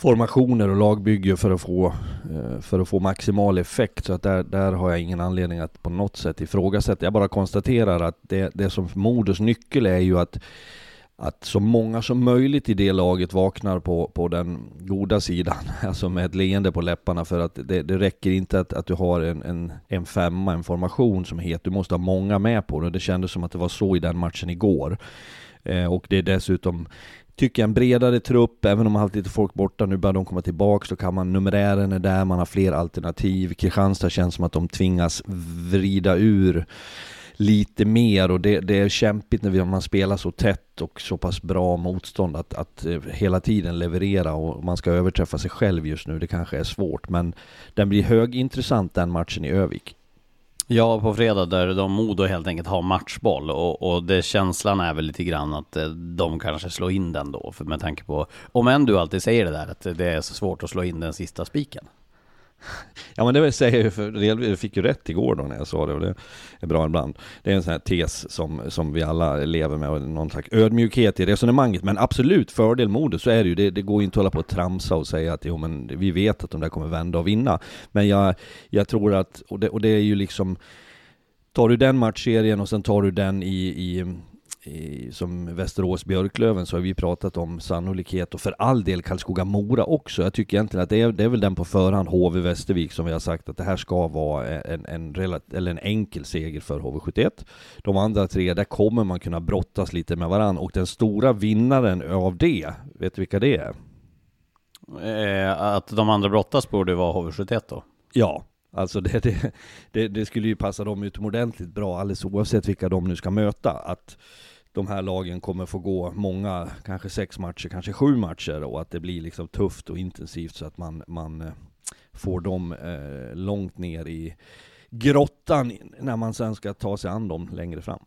formationer och lagbygge för att få, för att få maximal effekt. Så att där, där har jag ingen anledning att på något sätt ifrågasätta. Jag bara konstaterar att det, det som Modos nyckel är ju att att så många som möjligt i det laget vaknar på, på den goda sidan, alltså med ett leende på läpparna, för att det, det räcker inte att, att du har en, en, en femma, en formation som heter, du måste ha många med på det. Det kändes som att det var så i den matchen igår. Eh, och det är dessutom, tycker jag, en bredare trupp, även om man har haft lite folk borta, nu börjar de komma tillbaka, så kan man, numerären är där, man har fler alternativ. Kristianstad känns som att de tvingas vrida ur lite mer, och det, det är kämpigt när man spelar så tätt och så pass bra motstånd att, att hela tiden leverera, och man ska överträffa sig själv just nu. Det kanske är svårt, men den blir högintressant, den matchen i Övik. Ja, på fredag där de Modo helt enkelt har matchboll, och, och det känslan är väl lite grann att de kanske slår in den då, för med tanke på, om än du alltid säger det där att det är så svårt att slå in den sista spiken. Ja, men det vill säga, för jag fick ju rätt igår då när jag sa det, och det är bra ibland. Det är en sån här tes som, som vi alla lever med, och någon slags ödmjukhet i resonemanget, men absolut fördel Modo, så är det ju, det, det går inte att hålla på att tramsa och säga att jo, men vi vet att de där kommer vända och vinna, men jag, jag tror att, och det, och det är ju liksom, tar du den matchserien och sen tar du den i, i I, som Västerås-Björklöven, så har vi pratat om sannolikhet, och för all del Karlskoga-Mora också. Jag tycker egentligen att det är, det är väl den på förhand, H V-Västervik, som vi har sagt att det här ska vara en, en, relat- eller en enkel seger för H V sjuttioett. De andra tre, där kommer man kunna brottas lite med varann, och den stora vinnaren av det, vet du vilka det är? Eh, att de andra brottas borde vara H V sjuttioett då? Ja. Alltså det, det, det, det skulle ju passa dem utomordentligt bra, alldeles oavsett vilka de nu ska möta, att de här lagen kommer få gå många, kanske sex matcher, kanske sju matcher, och att det blir liksom tufft och intensivt, så att man, man får dem eh, långt ner i grottan när man sen ska ta sig an dem längre fram.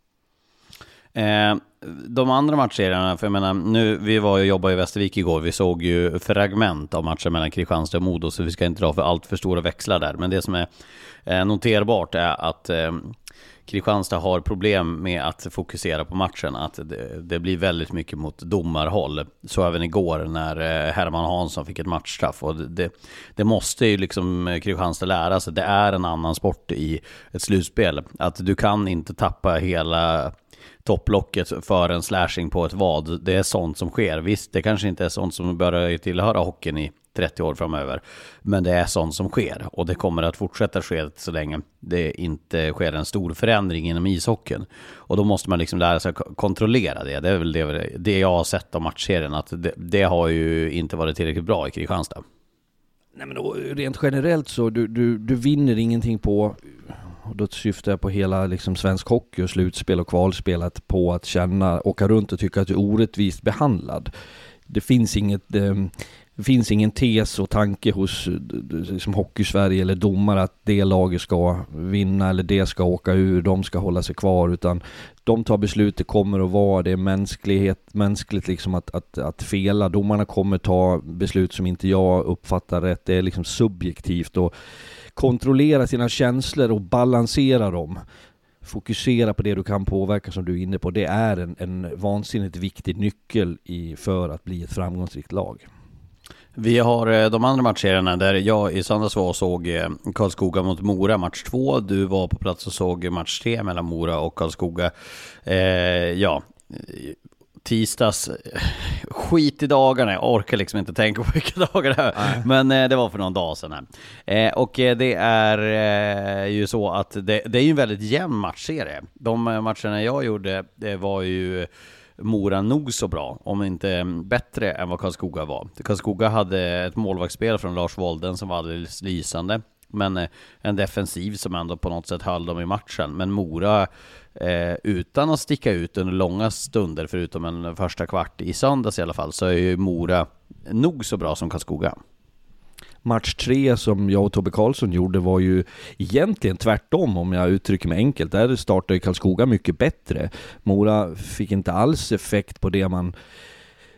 Eh, de andra matcherna, för jag menar, nu, vi var och jobbade i Västervik igår, vi såg ju fragment av matchen mellan Kristianstad och Modo, så vi ska inte dra för allt för stora växlar där, men det som är eh, noterbart är att eh, Kristianstad har problem med att fokusera på matchen, att det, det blir väldigt mycket mot domarhåll, så även igår när eh, Herman Hansson fick ett matchstraff, och det, det måste ju liksom Kristianstad lära sig, det är en annan sport i ett slutspel, att du kan inte tappa hela topplocket för en slashing på ett vad. Det är sånt som sker. Visst, det kanske inte är sånt som börjar tillhöra hockeyn i trettio år framöver, men det är sånt som sker, och det kommer att fortsätta ske så länge det inte sker en stor förändring inom ishockeyn, och då måste man liksom lära sig kontrollera det. Det är väl det, det jag har sett av matchserien, att det, det har ju inte varit tillräckligt bra i Kristianstad. Nej, men då, rent generellt så du, du, du vinner ingenting på, och då syftar jag på hela liksom svensk hockey och slutspel och kvalspelat, på att känna, åka runt och tycka att du är orättvist behandlad. Det finns inget, det, det finns ingen tes och tanke hos liksom Hockey-Sverige eller domare att det laget ska vinna eller det ska åka ur, de ska hålla sig kvar, utan de tar beslut, det kommer att vara, det är mänsklighet, mänskligt liksom att, att, att fela. Domarna kommer ta beslut som inte jag uppfattar rätt, det är liksom subjektivt, och kontrollera sina känslor och balansera dem. Fokusera på det du kan påverka, som du är inne på. Det är en, en vansinnigt viktig nyckel i, för att bli ett framgångsrikt lag. Vi har de andra matcherna där jag i söndags var och såg Karlskoga mot Mora match två. Du var på plats och såg match tre mellan Mora och Karlskoga. Eh, ja, tisdags, skit i dagarna, jag orkar liksom inte tänka på vilka dagar det är. Nej. Men eh, det var för någon dag sedan här. Eh, och eh, det är eh, ju så att det, det är ju en väldigt jämn matchserie. De eh, matcherna jag gjorde, det var ju Mora nog så bra, om inte bättre än vad Karlskoga var. Karlskoga hade ett målvaktsspel från Lars Wolden som var alldeles lysande, men eh, en defensiv som ändå på något sätt höll dem i matchen. Men Mora, eh, utan att sticka ut under långa stunder, förutom en första kvart i söndags i alla fall, så är ju Mora nog så bra som Karlskoga. Match tre som jag och Tobbe Karlsson gjorde var ju egentligen tvärtom, om jag uttrycker mig enkelt. Där startade Karlskoga mycket bättre. Mora fick inte alls effekt på det man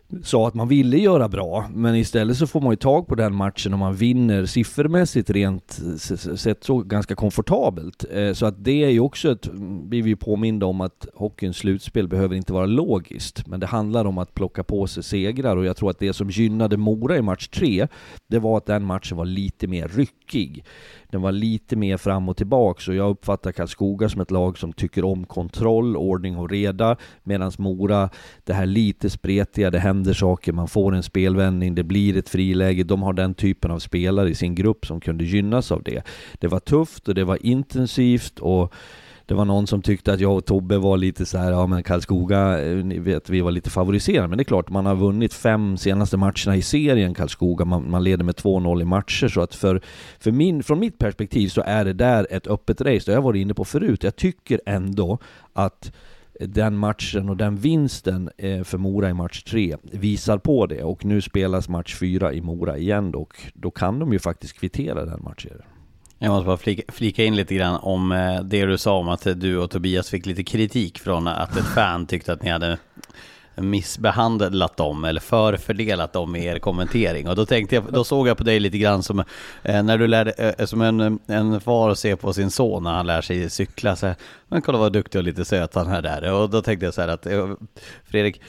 sa att man ville göra bra, men istället så får man ju tag på den matchen och man vinner siffermässigt rent sett så ganska komfortabelt. Så att det är ju också ett, blir vi påminda om att hockeyns slutspel behöver inte vara logiskt, men det handlar om att plocka på sig segrar, och jag tror att det som gynnade Mora i match tre, det var att den matchen var lite mer ryckig. Den var lite mer fram och tillbaka, så jag uppfattar Karlskoga som ett lag som tycker om kontroll, ordning och reda, medan Mora, det här lite spretiga, det händer saker, man får en spelvändning, det blir ett friläge. De har den typen av spelare i sin grupp som kunde gynnas av det. Det var tufft och det var intensivt, och det var någon som tyckte att jag och Tobbe var lite så här, ja men Karlskoga, ni vet, vi var lite favoriserade. Men det är klart, man har vunnit fem senaste matcherna i serien, Karlskoga. Man, man leder med två noll i matcher. Så att för, för min, från mitt perspektiv så är det där ett öppet race. Det har jag varit inne på förut. Jag tycker ändå att den matchen och den vinsten eh, för Mora i match tre visar på det. Och nu spelas match fyra i Mora igen, och då kan de ju faktiskt kvittera den matchen. Jag måste bara flika, flika in lite grann om eh, det du sa om att du och Tobias fick lite kritik från att ett fan tyckte att ni hade missbehandlat dem eller förfördelat dem i er kommentering. Och då tänkte jag, då såg jag på dig lite grann som eh, när du lärde, eh, som en, en far ser på sin son när han lär sig cykla så här, men kolla vad duktig och lite söt han här där. Och då tänkte jag så här att eh, Fredrik,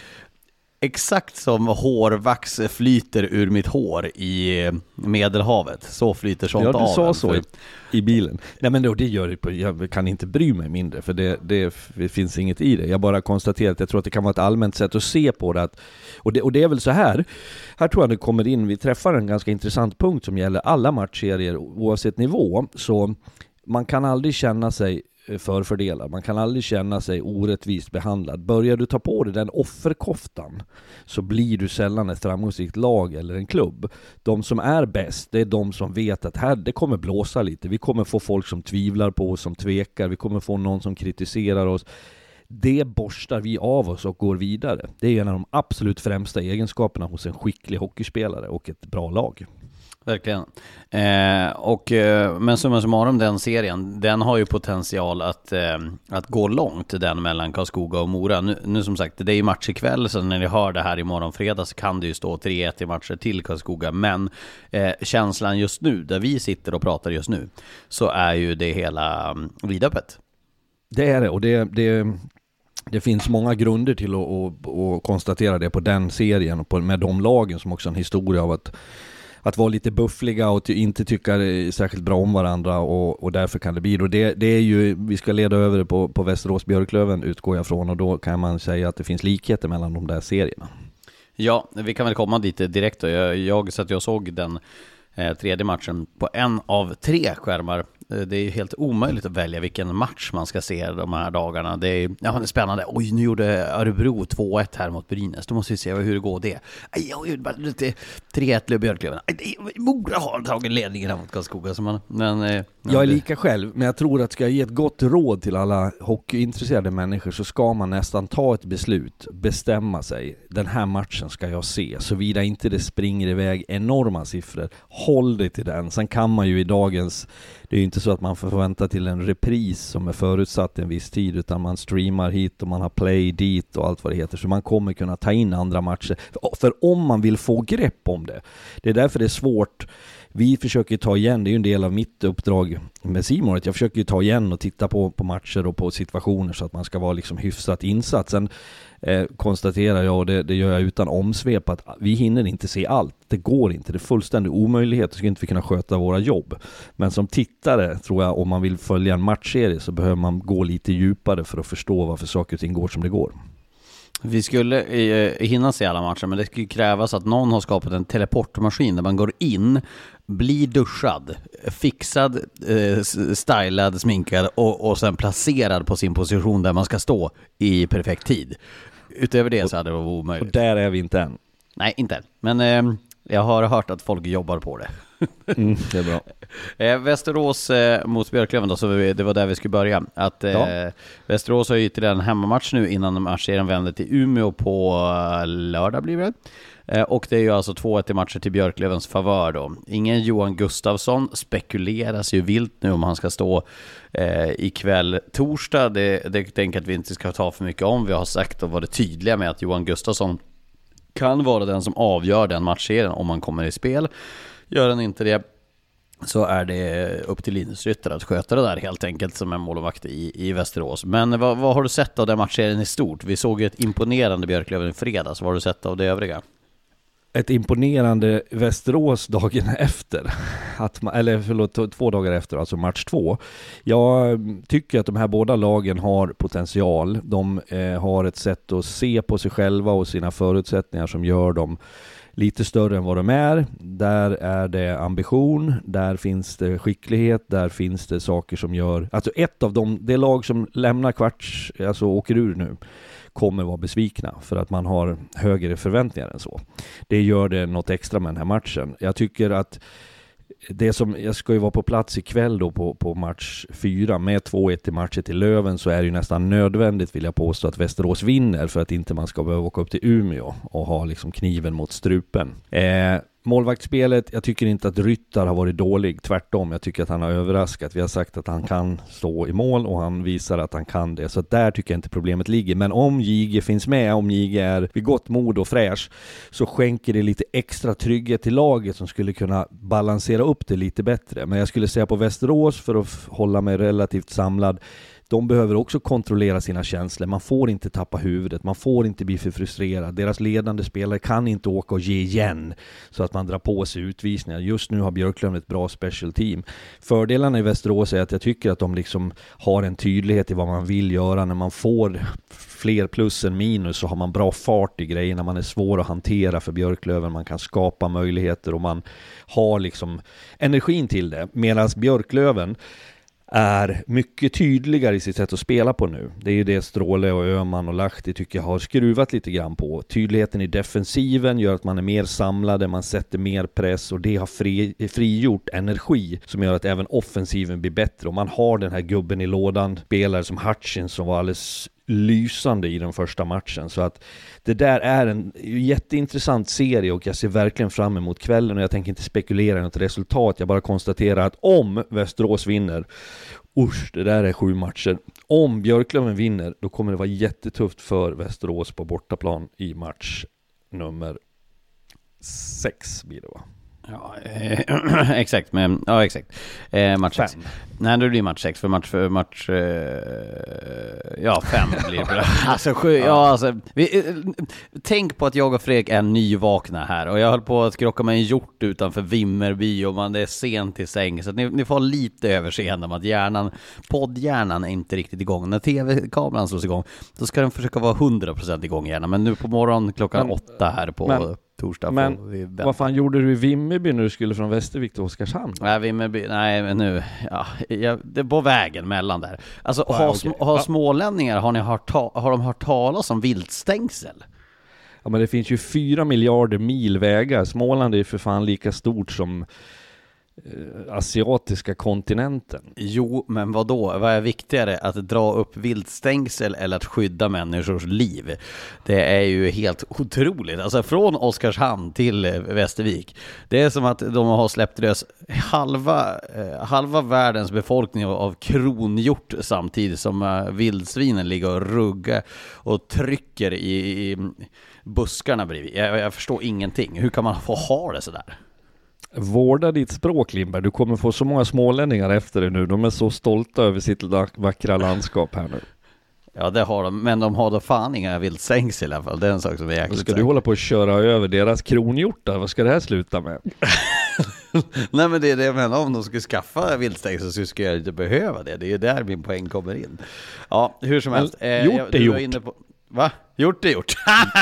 exakt som hårvax flyter ur mitt hår i Medelhavet, så flyter sånt av. Ja, du sa av så i, i bilen. Nej, men då, det gör det på, jag kan inte bry mig mindre, för det, det, det finns inget i det. Jag bara konstaterar att jag tror att det kan vara ett allmänt sätt att se på det. Att, och, det och det är väl så här, här tror jag det kommer in, vi träffar en ganska intressant punkt som gäller alla matchserier oavsett nivå. Så man kan aldrig känna sig förfördelad. Man kan aldrig känna sig orättvist behandlad. Börjar du ta på dig den offerkoftan, så blir du sällan ett framgångsrikt lag eller en klubb. De som är bäst, det är de som vet att här, det kommer blåsa lite. Vi kommer få folk som tvivlar på oss, som tvekar. Vi kommer få någon som kritiserar oss. Det borstar vi av oss och går vidare. Det är en av de absolut främsta egenskaperna hos en skicklig hockeyspelare och ett bra lag. Verkligen. Eh, och, eh, men summa summarum, den serien, den har ju potential att, eh, att gå långt, den mellan Karlskoga och Mora. Nu, nu som sagt, det är ju match ikväll, så när ni hör det här imorgon fredag så kan det ju stå tre ett i matcher till Karlskoga. Men eh, känslan just nu, där vi sitter och pratar just nu, så är ju det hela um, vidöppet. Det är det, och det, det, det finns många grunder till att, att, att konstatera det på den serien och på, med de lagen som också har en historia av att att vara lite buffliga och ty- inte tycka särskilt bra om varandra, och, och därför kan det bli. Och det, det är ju, vi ska leda över det på, på Västerås Björklöven, utgår jag från, och då kan man säga att det finns likheter mellan de där serierna. Ja, vi kan väl komma dit direkt. Jag, jag satt och såg den eh, tredje matchen på en av tre skärmar. Det är ju helt omöjligt att välja vilken match man ska se de här dagarna. Det är, ja, det är spännande. Oj, nu gjorde Örebro två ett här mot Brynäs. Då måste vi se hur det går det. Aj, jag gjorde bara lite tre ett löp Björklöven. Mora har tagit ledningen här mot Karlskoga. Så man, men, eh, jag är lika själv, men jag tror att ska jag ge ett gott råd till alla hockeyintresserade människor, så ska man nästan ta ett beslut, bestämma sig. Den här matchen ska jag se, såvida inte det springer iväg enorma siffror. Håll dig till den. Sen kan man ju i dagens, det är ju inte så att man får vänta till en repris som är förutsatt en viss tid, utan man streamar hit och man har play dit och allt vad det heter, så man kommer kunna ta in andra matcher. För om man vill få grepp om det, det är därför det är svårt. Vi försöker ta igen, det är ju en del av mitt uppdrag med Simon, att jag försöker ta igen och titta på, på matcher och på situationer så att man ska vara liksom hyfsat insatt. Sen eh, konstaterar jag, och det, det gör jag utan omsvep, att vi hinner inte se allt. Det går inte, det är fullständig omöjlighet. Så ska inte vi kunna sköta våra jobb. Men som tittare tror jag, om man vill följa en matchserie, så behöver man gå lite djupare för att förstå varför saker och ting går som det går. Vi skulle eh, hinna se alla matcher, men det skulle krävas att någon har skapat en teleportmaskin där man går in, blir duschad, fixad, eh, stylad, sminkad och, och sen placerad på sin position där man ska stå i perfekt tid. Utöver det så hade det varit omöjligt. Och där är vi inte än. Nej, inte än. Men eh, jag har hört att folk jobbar på det. Mm, det är bra. Eh, Västerås eh, mot Björklöven då, så vi, det var där vi skulle börja. Att, eh, ja. Västerås har ju ytterligare en hemmamatch nu innan matchserien vänder till Umeå på eh, lördag blir det. Eh, och det är ju alltså två ett i matcher till Björklövens favör då. Ingen Johan Gustafsson, spekuleras ju vilt nu om han ska stå eh, ikväll torsdag. Det, det tänker att vi inte ska ta för mycket om. Vi har sagt och varit tydliga med att Johan Gustafsson kan vara den som avgör den matchserien om man kommer i spel. Gör den inte det, så är det upp till Linus Rytter att sköta det där helt enkelt som en målvakt i, i Västerås. Men vad, vad har du sett av den matchserien i stort? Vi såg ju ett imponerande Björklöven i fredags. Vad har du sett av det övriga? Ett imponerande Västerås dagen efter, att man, eller förlåt, två dagar efter, alltså match två. Jag tycker att de här båda lagen har potential. De eh, har ett sätt att se på sig själva och sina förutsättningar som gör dem lite större än vad de är. Där är det ambition, där finns det skicklighet, där finns det saker som gör... Alltså ett av dem, det lag som lämnar kvarts, alltså åker ur nu, kommer vara besvikna för att man har högre förväntningar än så. Det gör det något extra med den här matchen. Jag tycker att det som, jag ska ju vara på plats ikväll då på, på match fyra med två ett i matchen till Löven, så är det ju nästan nödvändigt, vill jag påstå, att Västerås vinner för att inte man ska behöva åka upp till Umeå och ha liksom kniven mot strupen. Eh, målvaktsspelet, jag tycker inte att Ryttar har varit dålig, tvärtom, jag tycker att han har överraskat. Vi har sagt att han kan stå i mål och han visar att han kan det, så där tycker jag inte problemet ligger. Men om Jige finns med, om Jige är vid gott mod och fräsch, så skänker det lite extra trygghet till laget som skulle kunna balansera upp det lite bättre. Men jag skulle säga på Västerås, för att hålla mig relativt samlad, de behöver också kontrollera sina känslor. Man får inte tappa huvudet. Man får inte bli för frustrerad. Deras ledande spelare kan inte åka och ge igen så att man drar på sig utvisningar. Just nu har Björklöven ett bra special team. Fördelarna i Västerås är att jag tycker att de liksom har en tydlighet i vad man vill göra. När man får fler plus än minus så har man bra fart i grejerna. Man är svår att hantera för Björklöven. Man kan skapa möjligheter och man har liksom energin till det. Medan Björklöven är mycket tydligare i sitt sätt att spela på nu. Det är ju det Stråle och Öhman och Lahti tycker jag har skruvat lite grann på. Tydligheten i defensiven gör att man är mer samlade, man sätter mer press och det har fri, frigjort energi som gör att även offensiven blir bättre. Och man har den här gubben i lådan, spelare som Hutchins som var alldeles lysande i den första matchen. Så att det där är en jätteintressant serie och jag ser verkligen fram emot kvällen och jag tänker inte spekulera i något resultat. Jag bara konstaterar att om Västerås vinner, usch, det där är sju matcher. Om Björklöven vinner, då kommer det vara jättetufft för Västerås på bortaplan i match nummer sex blir det, va? Ja, eh, exakt, men ja exakt. Eh, match sex. Nej, det blir match sex för match för match eh, ja, fem blir det. Alltså sju, ja alltså vi, eh, tänk på att jag och Fredrik är nyvakna här och jag höll på att krocka med en hjort utanför Vimmerby och man det är sent till säng så att ni, ni får lite överseende om att hjärnan, poddhjärnan är inte riktigt igång. När tv-kameran slås igång så ska den försöka vara hundra procent igång gärna, men nu på morgon klockan men, åtta här på men, torsdag. Men vad fan gjorde du i Vimmerby när du skulle från Västervik till Oskarshamn? Nej, Vimmerby, nej men nu, ja, jag, det är på vägen mellan där. Alltså, ah, har, okay. har smålänningar, har, ni hört ta, har de hört talas om viltstängsel? Ja, men det finns ju fyra miljarder mil vägar. Småland är för fan lika stort som eh, asiatiska kontinenten. Jo, men vad då? Vad är viktigare, att dra upp viltstängsel eller att skydda människors liv? Det är ju helt otroligt. Alltså från Oskarshamn till Västervik. Det är som att de har släppt lös halva, eh, halva världens befolkning av, av kronhjort samtidigt som eh, vildsvinen ligger och ruggar och trycker i, i buskarna bredvid. Jag, jag förstår ingenting. Hur kan man få ha det så där? Vårda ditt språk, Lindberg. Du kommer få så många smålänningar efter det nu. De är så stolta över sitt vackra landskap här nu. Ja, det har de. Men de har då fan inga viltstängsel i alla fall. Det är en sak som är jäkligt. Ska du hålla på att köra över deras kronhjortar? Vad ska det här sluta med? Nej, men det är det jag menar. Om de skulle skaffa viltstängsel så skulle jag inte behöva det. Det är ju där min poäng kommer in. Ja, hur som helst. Eh, gjort är gjort. Inne på... Va? Gjort är gjort.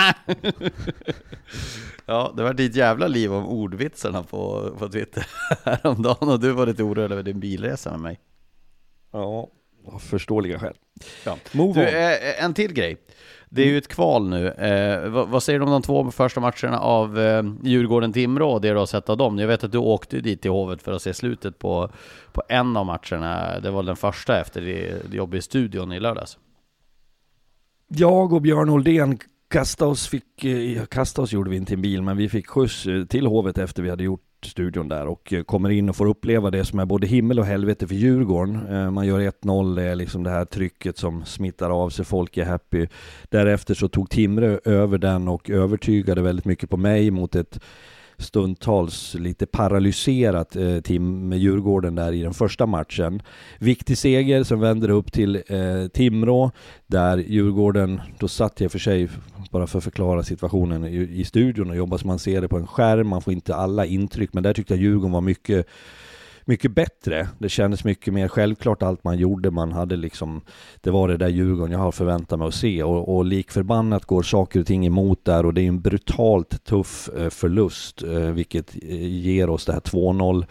Ja, det var ditt jävla liv om ordvitsarna på, på Twitter häromdagen och du var lite orolig över din bilresa med mig. Ja, förståeliga skäl. Ja. Du, eh, en till grej. Det är ju ett kval nu. Eh, vad, vad säger du om de två första matcherna av eh, Djurgården-Timrå och det du har sett av dem? Jag vet att du åkte dit till Hovet för att se slutet på, på en av matcherna. Det var den första efter det, det jobb i studion i lördags. Jag och Björn Oldén kastade oss, fick, kastade oss gjorde vi inte i en bil, men vi fick skjuts till Hovet efter vi hade gjort studion där och kommer in och får uppleva det som är både himmel och helvete för Djurgården. Man gör ett noll, det är liksom det här trycket som smittar av sig, folk är happy. Därefter så tog Timrå över den och övertygade väldigt mycket på mig mot ett stundtals lite paralyserat eh, team med Djurgården där i den första matchen. Viktig seger som vänder upp till eh, Timrå, där Djurgården, då satt jag för sig bara för att förklara situationen i, i studion och jobbar som man ser det på en skärm, man får inte alla intryck, men där tyckte jag Djurgården var mycket mycket bättre. Det kändes mycket mer självklart allt man gjorde. Man hade liksom, det var det där Djurgården jag har förväntat mig att se. Och, och likförbannat går saker och ting emot där. Och det är en brutalt tuff eh, förlust. Eh, vilket ger oss det här två noll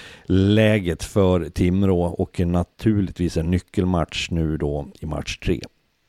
läget för Timrå. Och naturligtvis en nyckelmatch nu då i match tre.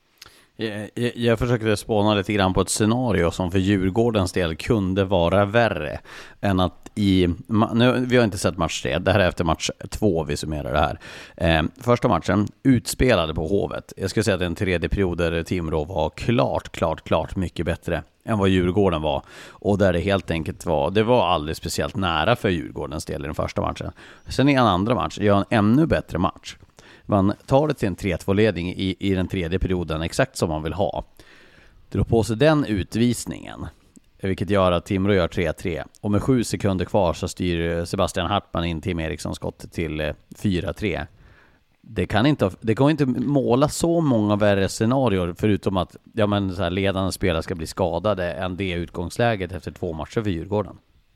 Jag, jag försökte spåna lite grann på ett scenario som för Djurgårdens del kunde vara värre än att i, nu, vi har inte sett match tre, det här är efter match två vi summerar det här. Eh, första matchen utspelade på Hovet. Jag skulle säga att en tredje period där Timrå var klart, klart, klart mycket bättre än vad Djurgården var. Och där det helt enkelt var, det var aldrig speciellt nära för Djurgårdens del i den första matchen. Sen i en andra match, gör en ännu bättre match. Man tar det till en tre två-ledning i, i den tredje perioden exakt som man vill ha. Drar på sig den utvisningen, vilket gör att Timrå gör tre tre. Och med sju sekunder kvar så styr Sebastian Hartman in Tim Eriksson skott till fyra tre. Det kan inte, det kan inte måla så många värre scenarier förutom att ja, men så här, ledande spelare ska bli skadade än det utgångsläget efter två matcher för Djurgården.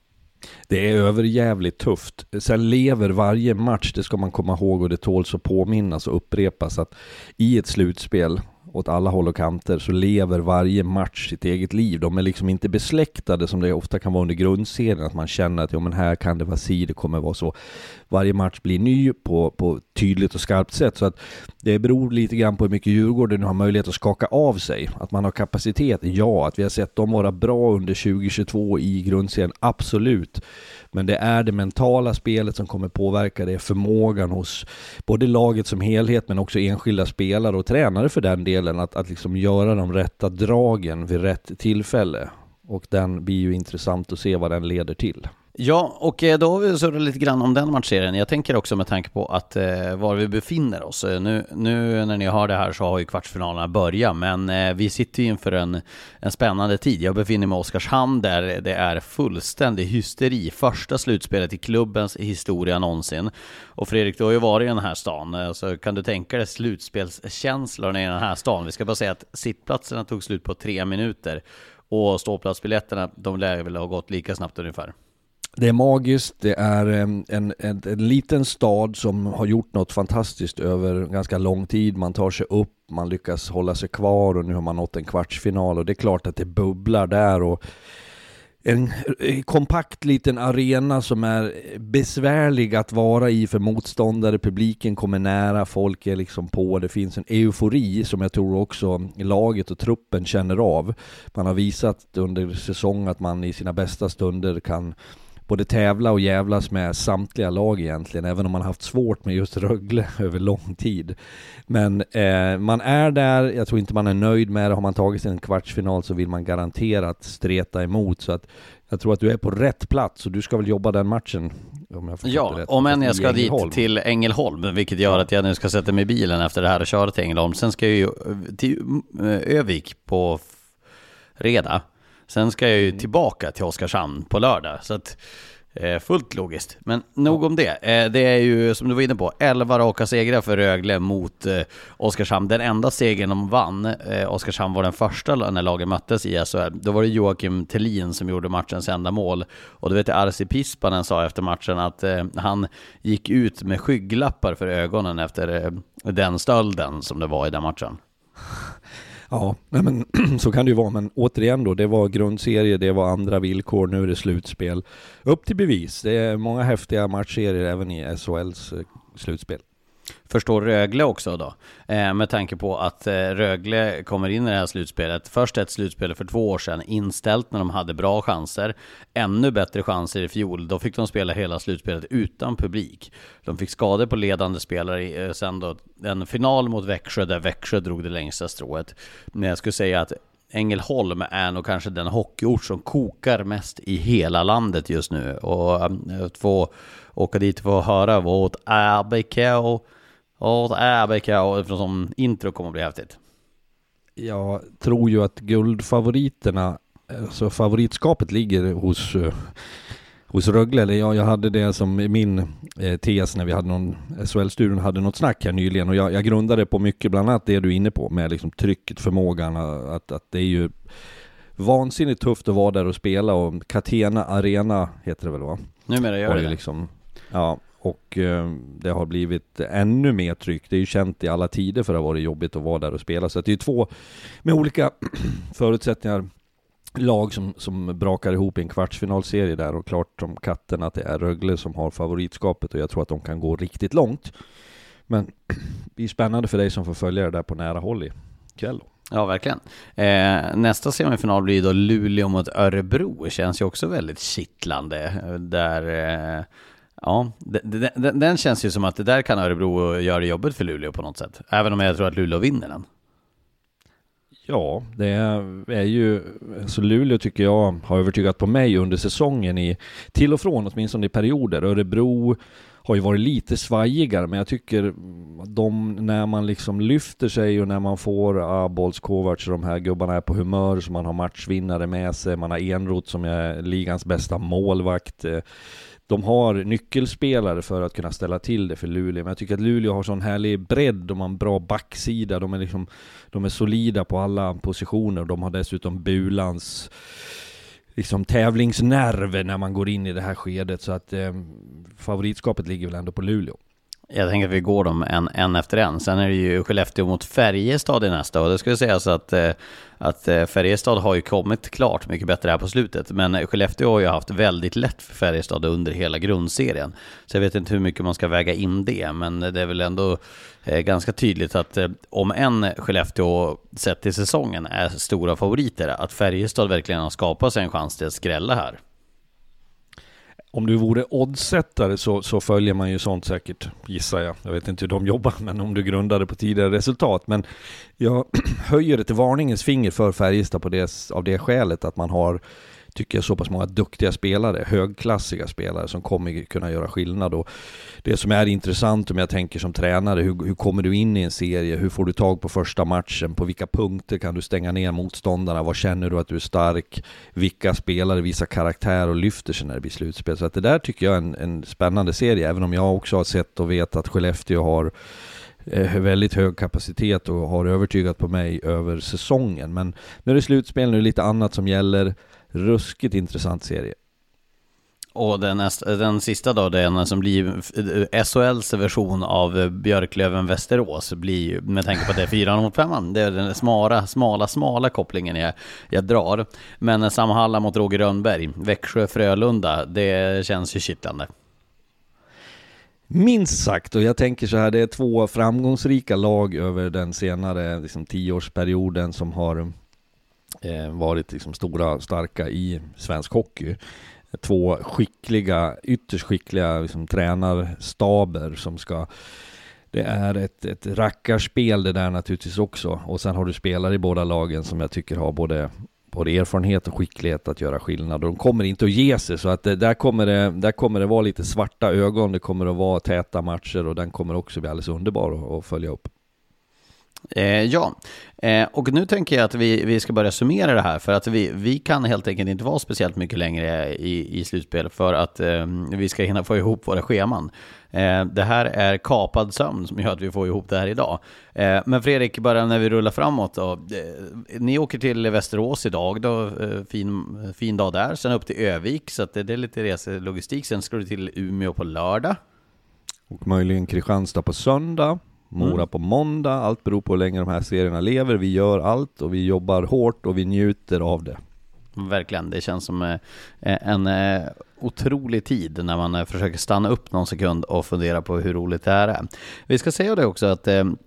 Det är överjävligt tufft. Sen lever varje match, det ska man komma ihåg, och det tåls att påminnas och upprepas att i ett slutspel åt alla håll och kanter så lever varje match sitt eget liv. De är liksom inte besläktade som det ofta kan vara under grundserien, att man känner att ja, men här kan det vara si, det kommer vara så. Varje match blir ny på, på tydligt och skarpt sätt, så att det beror lite grann på hur mycket Djurgården har möjlighet att skaka av sig. Att man har kapacitet, ja. Att vi har sett dem vara bra under tjugo tjugotvå i grundserien, absolut. Men det är det mentala spelet som kommer påverka det, förmågan hos både laget som helhet men också enskilda spelare och tränare för den delen att, att liksom göra de rätta dragen vid rätt tillfälle. Och den blir ju intressant att se vad den leder till. Ja, och då har vi surrat lite grann om den matchserien. Jag tänker också med tanke på att eh, var vi befinner oss. Nu, nu när ni hör det här så har ju kvartsfinalerna börjat, men eh, vi sitter ju inför en, en spännande tid. Jag befinner mig i Oskarshamn där det är fullständig hysteri. Första slutspelet i klubbens historia någonsin. Och Fredrik, du har ju varit i den här stan, så kan du tänka dig slutspelskänslan i den här stan? Vi ska bara säga att sittplatserna tog slut på tre minuter och ståplatsbiljetterna, de lär väl ha gått lika snabbt ungefär. Det är magiskt, det är en, en, en, en liten stad som har gjort något fantastiskt över ganska lång tid. Man tar sig upp, man lyckas hålla sig kvar och nu har man nått en kvartsfinal och det är klart att det bubblar där. Och en kompakt liten arena som är besvärlig att vara i för motståndare. Publiken kommer nära, folk är liksom på. Det finns en eufori som jag tror också laget och truppen känner av. Man har visat under säsong att man i sina bästa stunder kan både tävla och jävlas med samtliga lag egentligen, även om man haft svårt med just Rögle över lång tid. Men eh, man är där, jag tror inte man är nöjd med det. Har man tagit sig en kvartsfinal så vill man garanterat streta emot, så att jag tror att du är på rätt plats och du ska väl jobba den matchen. Om jag ja, rätt. om än jag ska dit till Ängelholm, vilket gör att jag nu ska sätta mig i bilen efter det här och köra till Ängelholm. Sen ska jag ju till Övik på fredag. Sen ska jag ju tillbaka till Oskarshamn på lördag. Så att, eh, fullt logiskt. Men nog om det. Eh, det är ju, som du var inne på, elva raka segrar för Rögle mot eh, Oskarshamn. Den enda segern de vann, eh, Oskarshamn var den första när lagen möttes i S H L. Då var det Joakim Thelin som gjorde matchens enda mål. Och du vet, Arsi Pispanen sa efter matchen att eh, han gick ut med skygglappar för ögonen efter eh, den stölden som det var i den matchen. Ja, nej men, så kan det ju vara, men återigen då, det var grundserie, det var andra villkor, nu är det slutspel. Upp till bevis, det är många häftiga matchserier även i S H L:s eh, slutspel. Förstår Rögle också då, eh, med tanke på att eh, Rögle kommer in i det här slutspelet. Först ett slutspel för två år sedan inställt när de hade bra chanser, ännu bättre chanser i fjol. Då fick de spela hela slutspelet utan publik. De fick skador på ledande spelare, eh, sen då en final mot Växjö där Växjö drog det längsta strået. Men jag skulle säga att Ängelholm är nog kanske den hockeyort som kokar mest i hela landet just nu. Och att få åka dit och få höra vårt R B K och R B K som intro kommer att bli häftigt. Jag tror ju att guldfavoriterna, alltså favoritskapet ligger hos, hos Rögle. Eller jag, jag hade det som min eh, tes när vi hade någon, S H L-studion hade något snack här nyligen. Och jag, jag grundade på mycket, bland annat det du är inne på med liksom trycket, förmågan. Att, att det är ju vansinnigt tufft att vara där och spela. Och Catena Arena heter det väl, va? Numera gör det, det. Liksom, ja. Och eh, det har blivit ännu mer tryck. Det är ju känt i alla tider för att det har varit jobbigt att vara där och spela. Så att det är två med olika förutsättningar lag som, som brakar ihop i en kvartsfinalserie där. Och klart som katten att det är Rögle som har favoritskapet. Och jag tror att de kan gå riktigt långt. Men det är spännande för dig som får följa det där på nära håll i kväll. Ja, verkligen. Eh, nästa semifinal blir då Luleå mot Örebro. Det känns ju också väldigt kittlande. Där... Eh, Ja, den, den, den känns ju som att det där kan Örebro göra jobbet för Luleå på något sätt. Även om jag tror att Luleå vinner den. Ja, det är, är ju... Så Luleå tycker jag har övertygat på mig under säsongen i till och från, åtminstone i perioder. Örebro har ju varit lite svajigare, men jag tycker de, när man liksom lyfter sig och när man får Abols, Kovacs och de här gubbarna är på humör, så man har matchvinnare med sig, man har Enroth som är ligans bästa målvakt. De har nyckelspelare för att kunna ställa till det för Luleå. Men jag tycker att Luleå har sån härlig bredd. De har en bra backsida. De är, liksom, de är solida på alla positioner. De har dessutom Bulans liksom, tävlingsnerver när man går in i det här skedet. Så att eh, favoritskapet ligger väl ändå på Luleå. Jag tänker att vi går dem en, en efter en. Sen är det ju Skellefteå mot Färjestad i nästa. Och det skulle säga så att, att Färjestad har ju kommit klart mycket bättre här på slutet. Men Skellefteå har ju haft väldigt lätt för Färjestad under hela grundserien. Så jag vet inte hur mycket man ska väga in det. Men det är väl ändå ganska tydligt att om en Skellefteå sett i säsongen är stora favoriter, att Färjestad verkligen har skapat sig en chans till att skrälla här. Om du vore oddsättare så, så följer man ju sånt säkert, gissar jag. Jag vet inte hur de jobbar, men om du grundade på tidigare resultat. Men jag höjer det till varningens finger för Färjestad på det, av det skälet att man har, tycker jag, så pass många duktiga spelare, högklassiga spelare som kommer kunna göra skillnad. Och det som är intressant, om jag tänker som tränare, hur, hur kommer du in i en serie? Hur får du tag på första matchen? På vilka punkter kan du stänga ner motståndarna? Vad känner du att du är stark? Vilka spelare visar karaktär och lyfter sig när det blir slutspel? Så att det där tycker jag är en, en spännande serie, även om jag också har sett och vet att Skellefteå har eh, väldigt hög kapacitet och har övertygat på mig över säsongen. Men nu är det slutspel, nu är det lite annat som gäller. Ruskigt intressant serie. Och den, den sista då, den som blir S H L:s version av Björklöven Västerås, blir, med tanke på att det är fyra mot femman, det är den smala, smala, smala kopplingen jag, jag drar. Men Samhalla mot Roger Rönnberg, Växjö Frölunda, det känns ju kittlande. Minst sagt, och jag tänker så här, det är två framgångsrika lag över den senare liksom, tioårsperioden som har eh, varit liksom, stora, starka i svensk hockey. Två skickliga, ytterst skickliga liksom, tränarstaber som ska... Det är ett, ett rackarspel det där naturligtvis också. Och sen har du spelare i båda lagen som jag tycker har både, både erfarenhet och skicklighet att göra skillnad. Och de kommer inte att ge sig, så att det, där, kommer det, där kommer det vara lite svarta ögon. Det kommer att vara täta matcher och den kommer också bli alldeles underbar att, att följa upp. Eh, ja, eh, och nu tänker jag att vi, vi ska börja summera det här, för att vi, vi kan helt enkelt inte vara speciellt mycket längre i, i slutspel för att eh, vi ska hinna få ihop våra scheman. Eh, det här är kapad sömn som gör att vi får ihop det här idag. Eh, men Fredrik, bara när vi rullar framåt då, eh, ni åker till Västerås idag då, eh, fin, fin dag där, sen upp till Övik, så att det, det är lite reselogistik, sen ska du till Umeå på lördag. Och möjligen Kristianstad på söndag. Mora mm. på måndag, allt beror på hur länge de här serierna lever. Vi gör allt och vi jobbar hårt och vi njuter av det. Verkligen, det känns som en otrolig tid när man försöker stanna upp någon sekund och fundera på hur roligt det här är. Vi ska säga det också att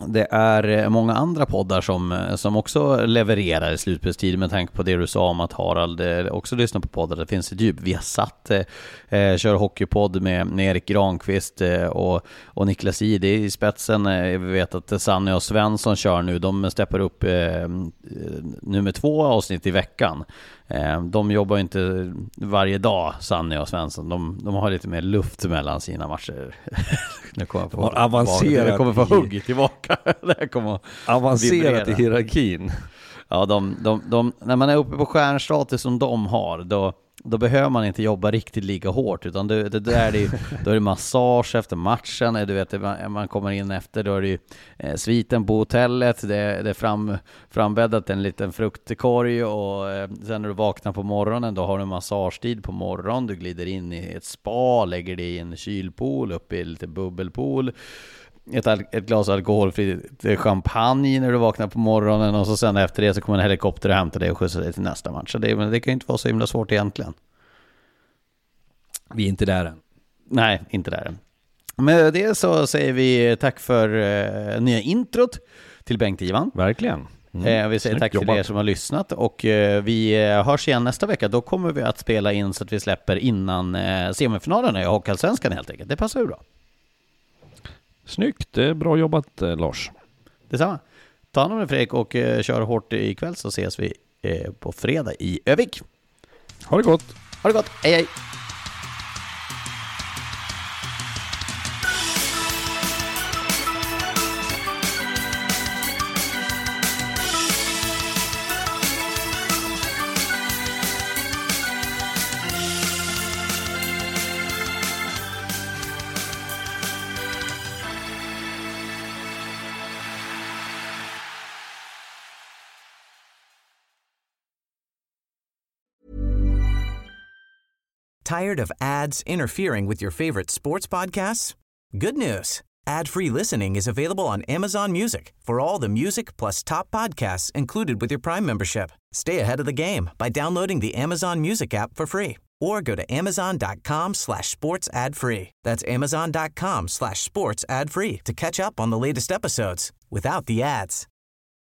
det är många andra poddar som, som också levererar i slutspelstid, med tanke på det du sa om att Harald också lyssnar på poddar. Det finns ett djup. Vi har satt eh, kör hockeypodd med, med Erik Granqvist eh, och, och Niklas Ide i spetsen. Eh, vi vet att Sanne och Svensson kör nu. De steppar upp eh, nummer två avsnitt i veckan. Eh, de jobbar inte varje dag, Sanne och Svensson. De, de har lite mer luft mellan sina matcher. Nu kommer jag få avancerat. Jag kommer få hugg tillbaka. Det kommer avancerat i hierarkin. Ja, de, de, de, när man är uppe på stjärnstatus som de har, då, då behöver man inte jobba riktigt lika hårt, utan det, det där är, då är det massage efter matchen, du vet, man kommer in efter, då är det eh, sviten på hotellet, det, det är fram, frambäddat en liten fruktkorg, och eh, sen när du vaknar på morgonen, då har du massagetid på morgonen, du glider in i ett spa, lägger dig i en kylpool, upp i lite bubbelpool, Ett, ett glas alkoholfri champagne när du vaknar på morgonen, och så sen efter det så kommer en helikopter och hämtar dig och skjutsar dig till nästa match. Så det, men det kan ju inte vara så himla svårt egentligen. Vi är inte där än. Nej, inte där än. Med det så säger vi tack för uh, nya introt till Bengt-Ivan. Verkligen. Mm. Eh, vi säger Snyggt tack till jobbat. Er som har lyssnat, och uh, vi uh, hörs igen nästa vecka. Då kommer vi att spela in så att vi släpper innan uh, semifinalerna i Hockeyallsvenskan helt enkelt. Det passar ju bra. Snyggt, det är bra jobbat eh, Lars. Detsamma. Ta hand om dig Fredrik, och eh, kör hårt ikväll, så ses vi eh, på fredag i Övik. Ha det gott. Ha det gott. Hej hej. Tired of ads interfering with your favorite sports podcasts? Good news. Ad-free listening is available on Amazon Music for all the music plus top podcasts included with your Prime membership. Stay ahead of the game by downloading the Amazon Music app for free, or go to amazon.com slash sports ad free. That's amazon.com slash sports ad free to catch up on the latest episodes without the ads.